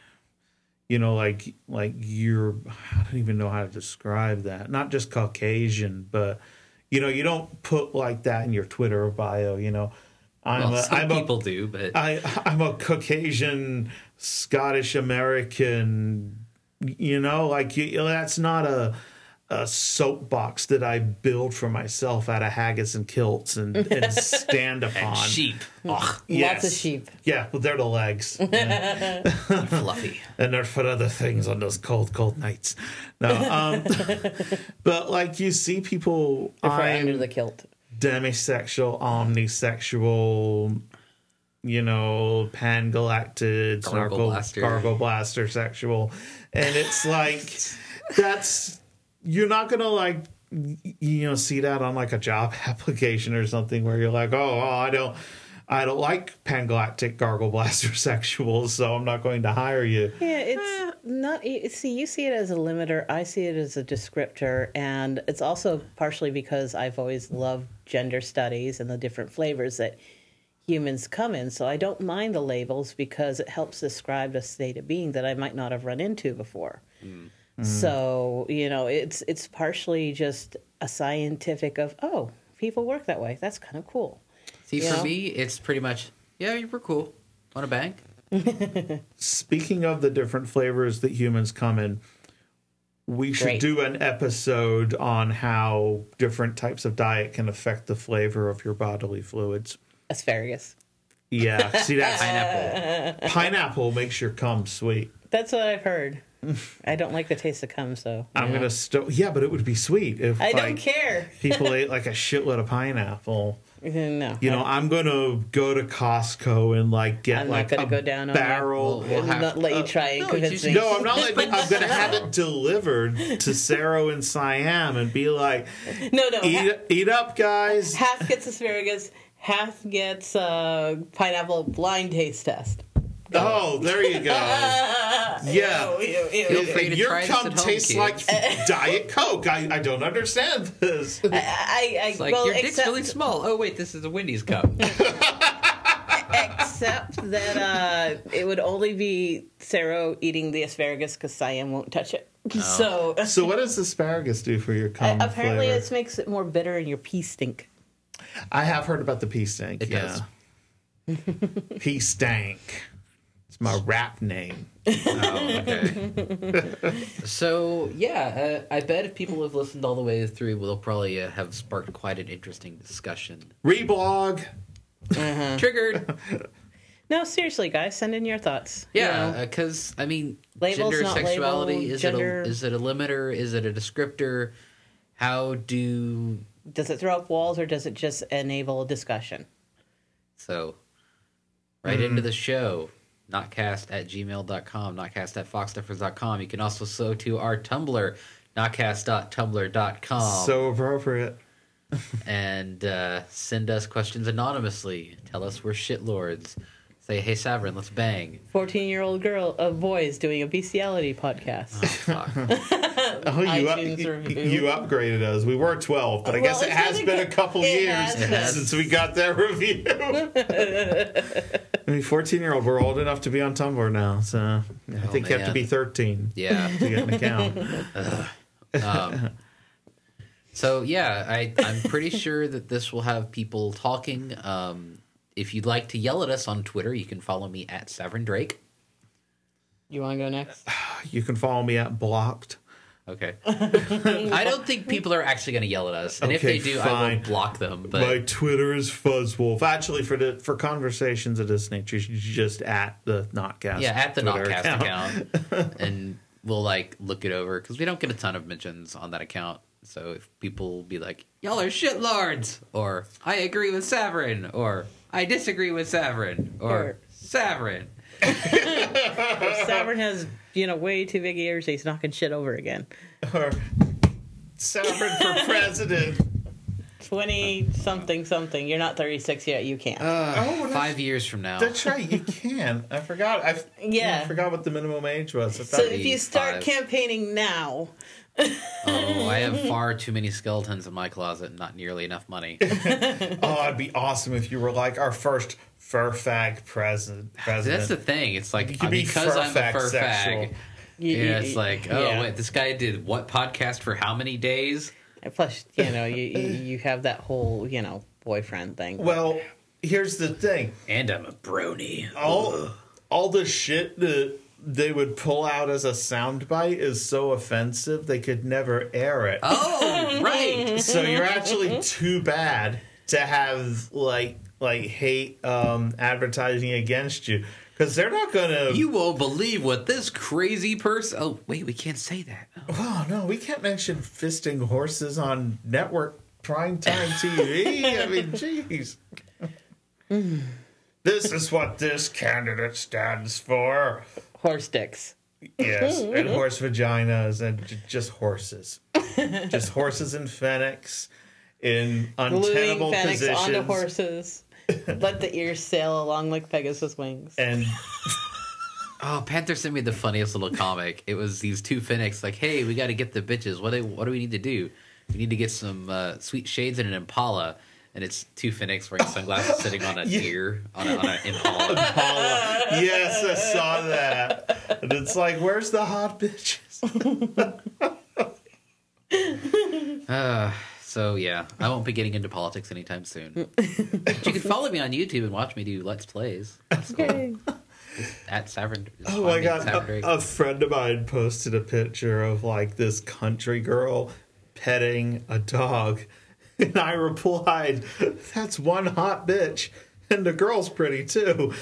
you know, like like you're I don't even know how to describe that. Not just Caucasian, but you know, you don't put like that in your Twitter bio, you know. I'm Well, a, some I'm people a, do, but I I'm a Caucasian Scottish American, you know, like you, that's not a a soapbox that I build for myself out of haggis and kilts and, and stand upon. and sheep. Ugh, lots of sheep. Yeah, well, they're the legs. Yeah. fluffy. And they're for other things on those cold, cold nights. No, um, but like you see people If we're I'm under the kilt. demisexual, omnisexual, you know, pangalactid, Gargle snargle, blaster. gargle blaster sexual. And it's like, that's, you're not going to like, you know, see that on like a job application or something where you're like, oh, oh I don't, I don't like pangalactic gargle blaster sexuals, so I'm not going to hire you. Yeah, it's not. See, you see it as a limiter. I see it as a descriptor, and it's also partially because I've always loved gender studies and the different flavors that humans come in. So I don't mind the labels because it helps describe a state of being that I might not have run into before. Mm. So you know, it's it's partially just a scientific of oh, people work that way. That's kind of cool. See, You for know? me, it's pretty much, yeah, you were cool. Want a bang? Speaking of the different flavors that humans come in, we should Great. do an episode on how different types of diet can affect the flavor of your bodily fluids. Asparagus. Yeah, see that's Pineapple. pineapple makes your cum sweet. That's what I've heard. I don't like the taste of cum, so I'm yeah. gonna sto- yeah, but it would be sweet if I don't like, care. people ate like a shitload of pineapple. No, You know, I'm gonna go to Costco and like get I'm not like gonna a go down on that. barrel. We'll- we'll have- not let you uh, try and no, convince just- me. No, I'm not letting. I'm gonna have it delivered to Cerro and Siam and be like, no, no. eat, Ha- eat up, guys. half gets asparagus, half gets uh, pineapple blind taste test. Oh, there you go. Yeah. Ew, ew, ew, Feel ew. free to Your try this cum at home, tastes kids. like Diet Coke. I, I don't understand this. I, I, I, It's like, well, your dick's except, really small. Oh, wait, this is a Wendy's cup. except that uh, it would only be Cerro eating the asparagus because Siam won't touch it. So So, what does asparagus do for your cum apparently flavor? it makes it more bitter and your pee stink. I have heard about the pea stank. It yeah. does. Pea stank. It's my rap name. Oh, okay. So, yeah, uh, I bet if people have listened all the way through, we'll probably uh, have sparked quite an interesting discussion. Reblog. Triggered! No, seriously, guys, send in your thoughts. You Yeah, know, because, I mean, Labels, gender, not sexuality, label, is, gender. It a, is it a limiter? Is it a descriptor? How do... does it throw up walls or does it just enable discussion? So, right into the show. Notcast at gmail dot com, notcast at foxduffers dot com. You can also go to our Tumblr, notcast dot tumblr dot com, So appropriate. and uh, send us questions anonymously. Tell us we're shitlords. Say, hey, Savrin, let's bang. fourteen-year-old girl, uh, boys doing a bestiality podcast. Oh, fuck. Oh, you, up, iTunes you, review. you upgraded us. We were twelve, but I Well, guess it it's has been been a a cou- couple it years has been. since we got that review. I mean, fourteen-year-old, we're old enough to be on Tumblr now, so I think you have to man. be thirteen Yeah. to get an account. Um, so, yeah, I, I'm pretty sure that this will have people talking. Um, if you'd like to yell at us on Twitter, you can follow me at Savrin Drake. You want to go next? You can follow me at Blocked. Okay. I don't think people are actually going to yell at us, and if Okay, they do, I fine. will block them. But My Twitter is Fuzzwolf. Actually, for the for conversations of this nature, you should just at the Notcast. yeah, at the Twitter Notcast account, and we'll like look it over because we don't get a ton of mentions on that account. So if people be like, "Y'all are shitlords," or "I agree with Saverin," or "I disagree with Saverin," or Or- "Saverin," Savern has, you know, way too big ears. He's knocking shit over again. Or Saverin for president. twenty something something. You're not thirty-six yet. You can't. uh, Oh, that's- five years from now. That's right, you can. I forgot. I Yeah. I forgot what the minimum age was. I so thought- if you start Five. campaigning now, Oh, I have far too many skeletons in my closet and not nearly enough money. oh, it'd be awesome if you were like our first fur fag president. president. That's the thing. It's like You could uh, be because I'm a fur-fag fur sexual. fag. you, Yeah, you- it's like, oh yeah. wait, this guy did what podcast for how many days? And plus, you know, you, you you have that whole, you know, boyfriend thing. Well, here's the thing. And I'm a brony. All all the shit that they would pull out as a soundbite is so offensive they could never air it. Oh, right. So you're actually too bad to have like like hate um, advertising against you because they're not gonna. You won't believe what this crazy person. Oh, wait, we can't say that. Oh. Oh no, we can't mention fisting horses on network primetime T V. I mean, jeez. This is what this candidate stands for. Horse dicks. Yes, and horse vaginas and j- just horses. Just horses and fennecs in Gluing untenable Fenix positions. onto horses. Let the ears sail along like Pegasus wings. And Oh, Panther sent me the funniest little comic. It was these two Phoenix like, hey, we got to get the bitches. What do, what do we need to do? We need to get some uh, sweet shades and an Impala. And it's two Phoenix wearing sunglasses sitting on a Yeah. deer, on an on a Impala. Paula, yes, I saw that. And it's like, where's the hot bitches? Uh, so, yeah, I won't be getting into politics anytime soon. But you can follow me on YouTube and watch me do Let's Plays. That's cool. Okay. At Savern. Oh my god, a, a friend of mine posted a picture of like this country girl petting a dog. And I replied, that's one hot bitch. And the girl's pretty too.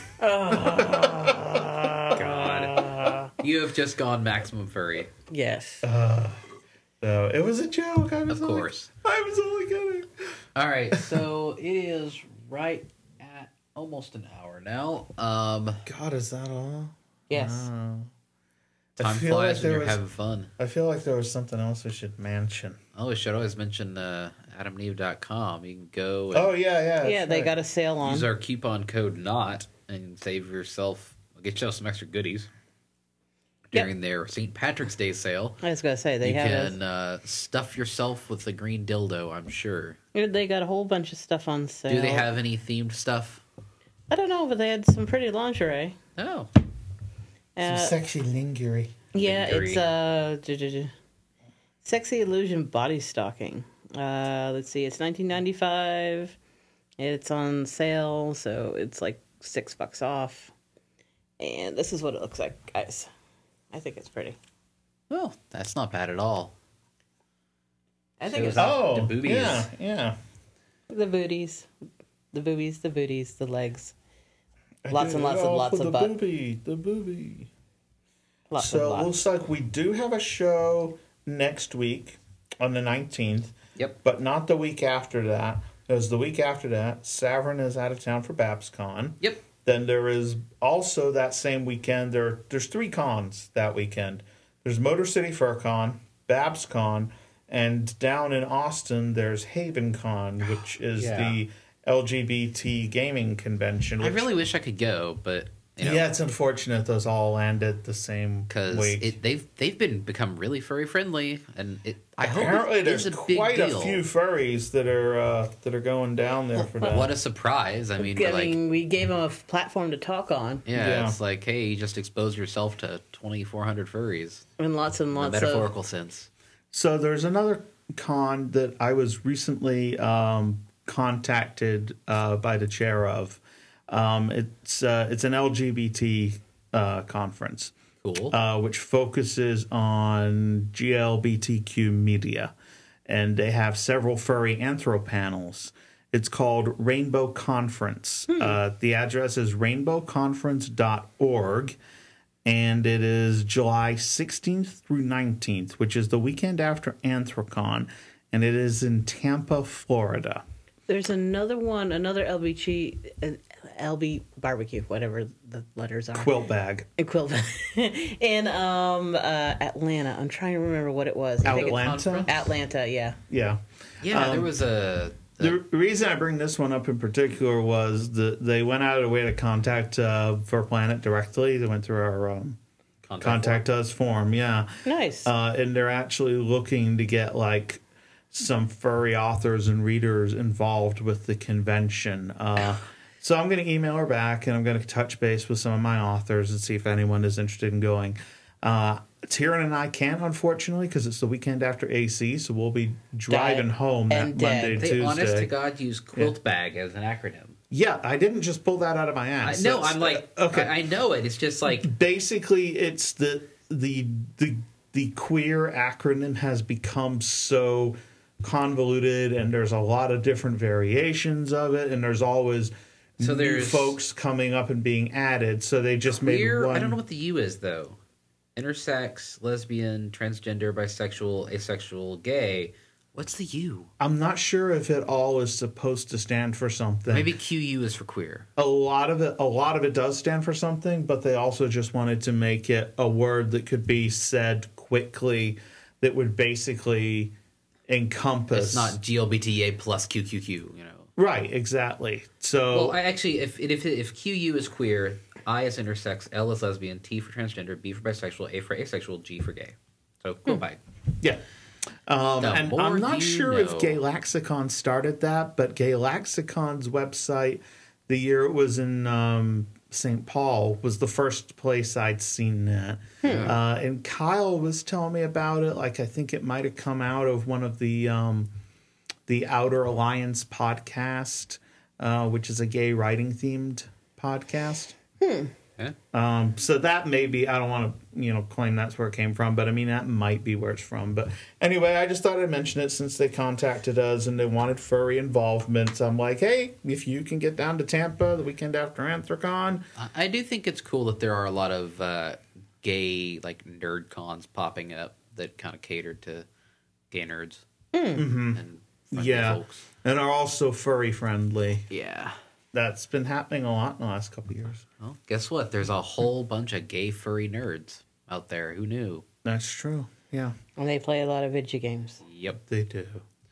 God. You have just gone maximum furry. Yes. So it was a joke. I was Of only- course. I was only kidding. All right, so it is right at almost an hour now. Um, God, is that all? Yes. Wow. I time feel flies like when there you're was- having fun. I feel like there was something else we should mention. Oh, we should always mention uh, adam neve dot com. You can go and Oh yeah, yeah. yeah, that's they right. got a sale on. use our coupon code NOT and save yourself, get yourself some extra goodies during their Saint Patrick's Day sale. I was gonna say they You have. can uh, stuff yourself with the green dildo, I'm sure. A, they got a whole bunch of stuff on sale. Do they have any themed stuff? I don't know, but they had some pretty lingerie. Oh. Uh, Some sexy lingerie. yeah, lingerie. it's uh, j- j- j- sexy illusion body stocking. Uh, let's see, it's nineteen ninety-five. It's on sale, so it's like six bucks off. And this is what it looks like, guys. I think it's pretty. Well, that's not bad at all. I think So it's that- Oh, the boobies. yeah, yeah. the booties, the boobies, the booties, the legs. I Lots did and it lots and all lots for of the butt. booby, the booby. Lots So and it lots. looks like we do have a show next week on the nineteenth, Yep. but not the week after that. Because the week after that, Saverin is out of town for BabsCon. Yep. Then there is also that same weekend, there there's three cons that weekend. There's Motor City Fur Con, BabsCon, and down in Austin, there's Haven Con, which is Yeah. the L G B T gaming convention. I which- really wish I could go, but you know, yeah, it's unfortunate those all landed the same because week. they've they've been become really furry friendly, and it I hope Apparently, it there's is a big quite deal. a few furries that are uh, that are going down there for that. What a surprise! I mean, I we're like, mean, we gave them a f- platform to talk on, yeah, Yeah. it's like, hey, you just expose yourself to twenty four hundred furries and lots and in a lots of. metaphorical sense. So there's another con that I was recently um, contacted uh, by the chair of. Um, it's uh, it's an L G B T uh, conference, Cool. uh, which focuses on G L B T Q media. And they have several furry anthro panels. It's called Rainbow Conference. Uh, the address is rainbow conference dot org. And it is July sixteenth through nineteenth, which is the weekend after Anthrocon. And it is in Tampa, Florida. There's another one, another L B G, uh, L B barbecue, whatever the letters are. Quilt bag. A quilt in um, uh, Atlanta. I'm trying to remember what it was. I think it's- Atlanta? Atlanta, yeah. Yeah. yeah, um, there was a. The reason I bring this one up in particular was that they went out of their way to contact uh, For Planet directly. They went through our um, Contact contact us form, yeah. Nice. Uh, and they're actually looking to get like some furry authors and readers involved with the convention. Uh, so I'm going to email her back and I'm going to touch base with some of my authors and see if anyone is interested in going. Uh, Tyrion and I can't, unfortunately, because it's the weekend after A C, so we'll be driving Dead home that and dead. Monday and They Tuesday. honest to God use quilt bag as an acronym. Yeah, I didn't just pull that out of my I, ass. no, That's- I'm like, uh, okay. I, I know it. It's just like, Basically, it's the the the the queer acronym has become so convoluted, and there's a lot of different variations of it, and there's always So new there's- folks coming up and being added. So they just queer. made one. I don't know what the U is though. Intersex, lesbian, transgender, bisexual, asexual, gay. What's the U? I'm not sure if it all is supposed to stand for something. Maybe Q U is for queer. a lot of it a lot of it does stand for something, but they also just wanted to make it a word that could be said quickly that would basically encompass It's not G L B T A plus Q Q Q. You know. right, exactly. So Well, I actually, if if if Q U is queer, I is intersex, L is lesbian, T for transgender, B for bisexual, A for asexual, G for gay. So quilt bag. yeah. Um, The and more I'm not you sure know. if Gay Lexicon started that, but Gay Lexicon's website, the year it was in um, Saint Paul, was the first place I'd seen that. Uh, and Kyle was telling me about it. Like, I think it might have come out of one of the um, the Outer Alliance podcast, uh, which is a gay writing themed podcast. Yeah. Um, so that may be, I don't want to, you know, claim that's where it came from, but I mean, that might be where it's from. But anyway, I just thought I'd mention it since they contacted us and they wanted furry involvement. So I'm like, hey, if you can get down to Tampa the weekend after Anthrocon. I- I do think it's cool that there are a lot of uh, gay like nerd cons popping up that kind of cater to gay nerds and friendly Yeah. folks. And are also furry friendly. Yeah. That's been happening a lot in the last couple of years. Well, guess what? There's a whole bunch of gay furry nerds out there. Who knew? That's true. Yeah, And they play a lot of video games. Yep. they do.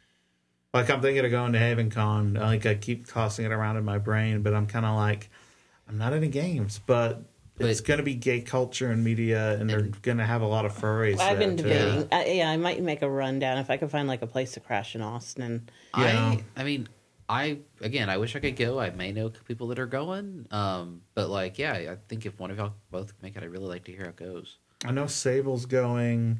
Like, I'm thinking of going to Haven Con. Like, I keep tossing it around in my brain, but I'm kind of like, I'm not into games, but, But- it's going to be gay culture and media, and they're going to have a lot of furries. I've been there, too. debating. I, yeah, I might make a rundown if I can find like a place to crash in Austin. Yeah. I I mean, I again, I wish I could go. I may know people that are going. Um, but like, yeah, I think if one of y'all both make it, I'd really like to hear how it goes. I know Sable's going.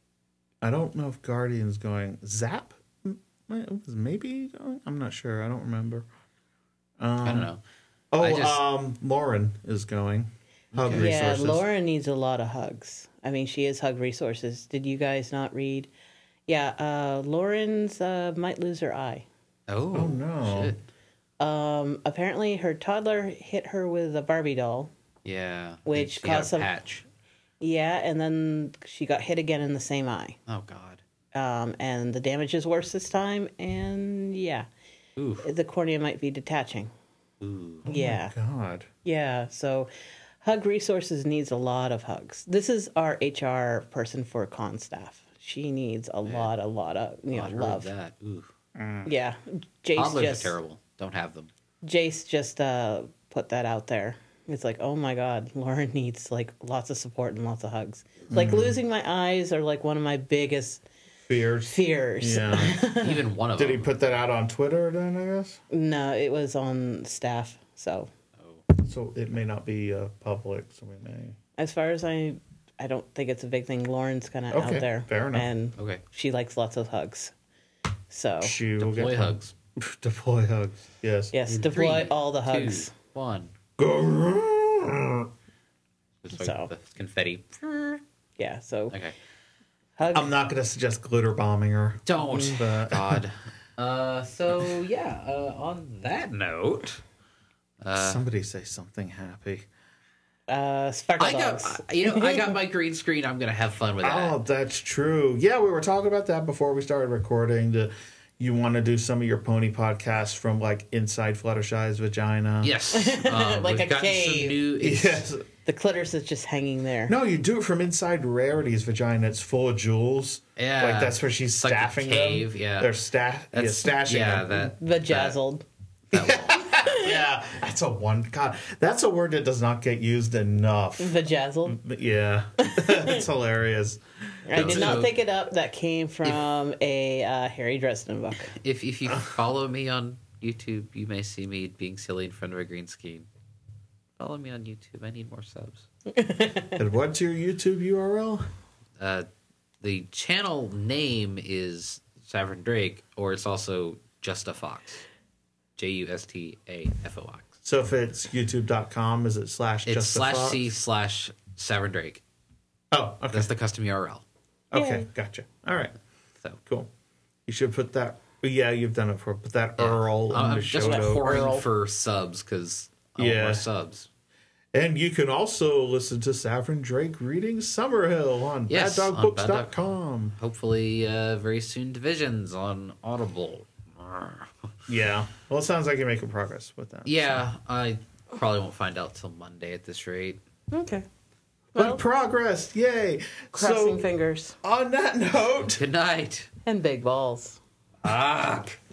I don't know if Guardian's going. Zap m- was maybe going. I'm not sure. I don't remember. Um, I don't know. Oh, I just- um, Lauren is going. Hug Okay. Yeah, resources. Laura needs a lot of hugs. I mean, she is Hug Resources. Did you guys not read? Yeah, uh, Lauren's uh, might lose her eye. Oh, Oh, no. Shit. Um, apparently, her toddler hit her with a Barbie doll. Yeah. Which She got a caused some- patch. Yeah, and then she got hit again in the same eye. Oh God. Um, and the damage is worse this time. And yeah, Ooh. the cornea might be detaching. Ooh. Yeah. God. Yeah, so Hug Resources needs a lot of hugs. This is our H R person for con staff. She needs a lot, a lot of you know I've heard love. that. Ooh. Yeah, Jace Toddlers just are terrible. Don't have them. Jace just uh, put that out there. It's like, oh my God, Lauren needs like lots of support and lots of hugs. Like losing my eyes are like one of my biggest Fears. fears. Yeah. Even one of Did he them. put that out on Twitter then, I guess? No, it was on staff. So So it may not be uh, public, so we may. as far as I, I don't think it's a big thing. Lauren's kind of Okay, out there, fair enough. and Okay. she likes lots of hugs. So She will Deploy get hugs. Deploy hugs. Yes. yes, In deploy three, all the two, hugs. One. Go. Good like So. the confetti. Yeah, so Okay. hug. I'm not going to suggest glitter bombing her. Don't. But- God. Uh, so, yeah, uh, on that note, uh, Somebody say something happy. uh, Sparkle I got, Dogs. I- you know, I got my green screen. I'm going to have fun with that. Oh, that's true. Yeah, we were talking about that before we started recording. The, you want to do some of your pony podcasts from like inside Fluttershy's vagina. Yes. Um, Like we've a gotten some cave. new. It's, Yes. The clitoris is just hanging there. No, you do it from inside Rarity's vagina. It's full of jewels. Yeah. Like that's where she's It's like a staffing cave, them. yeah. They're sta- yeah, That's, stashing yeah, them. that, Vajazzled. that one. Yeah, that's a one. God, that's a word that does not get used enough. Vajazzled. But yeah, it's hilarious. I did not So- pick it up. That came from a uh, Harry Dresden book. If if you follow me on YouTube, you may see me being silly in front of a green screen. Follow me on YouTube. I need more subs. And what's your YouTube U R L? Uh, the channel name is Savern Drake, or it's also Just a Fox. J U S T A F O X. So if it's youtube dot com, is it slash It's just a slash fox? C slash Savern Drake. Oh, okay. That's the custom U R L. Okay, Yay. gotcha. All right, So cool. You should put that. Yeah, you've done it before. Put that yeah. Earl I'm in the just show note. pouring Earl. for subs because I want Yeah. more subs. And you can also listen to Savern Drake reading Summerhill on Yes, bad on dog books bad dot dog- com. Hopefully, uh, very soon divisions on Audible. Yeah. Well, it sounds like you're making progress with that. Yeah, I probably won't find out till Monday at this rate. Okay. But Well, progress, yay! crossing So fingers on that note, Good night. and big balls. Ah.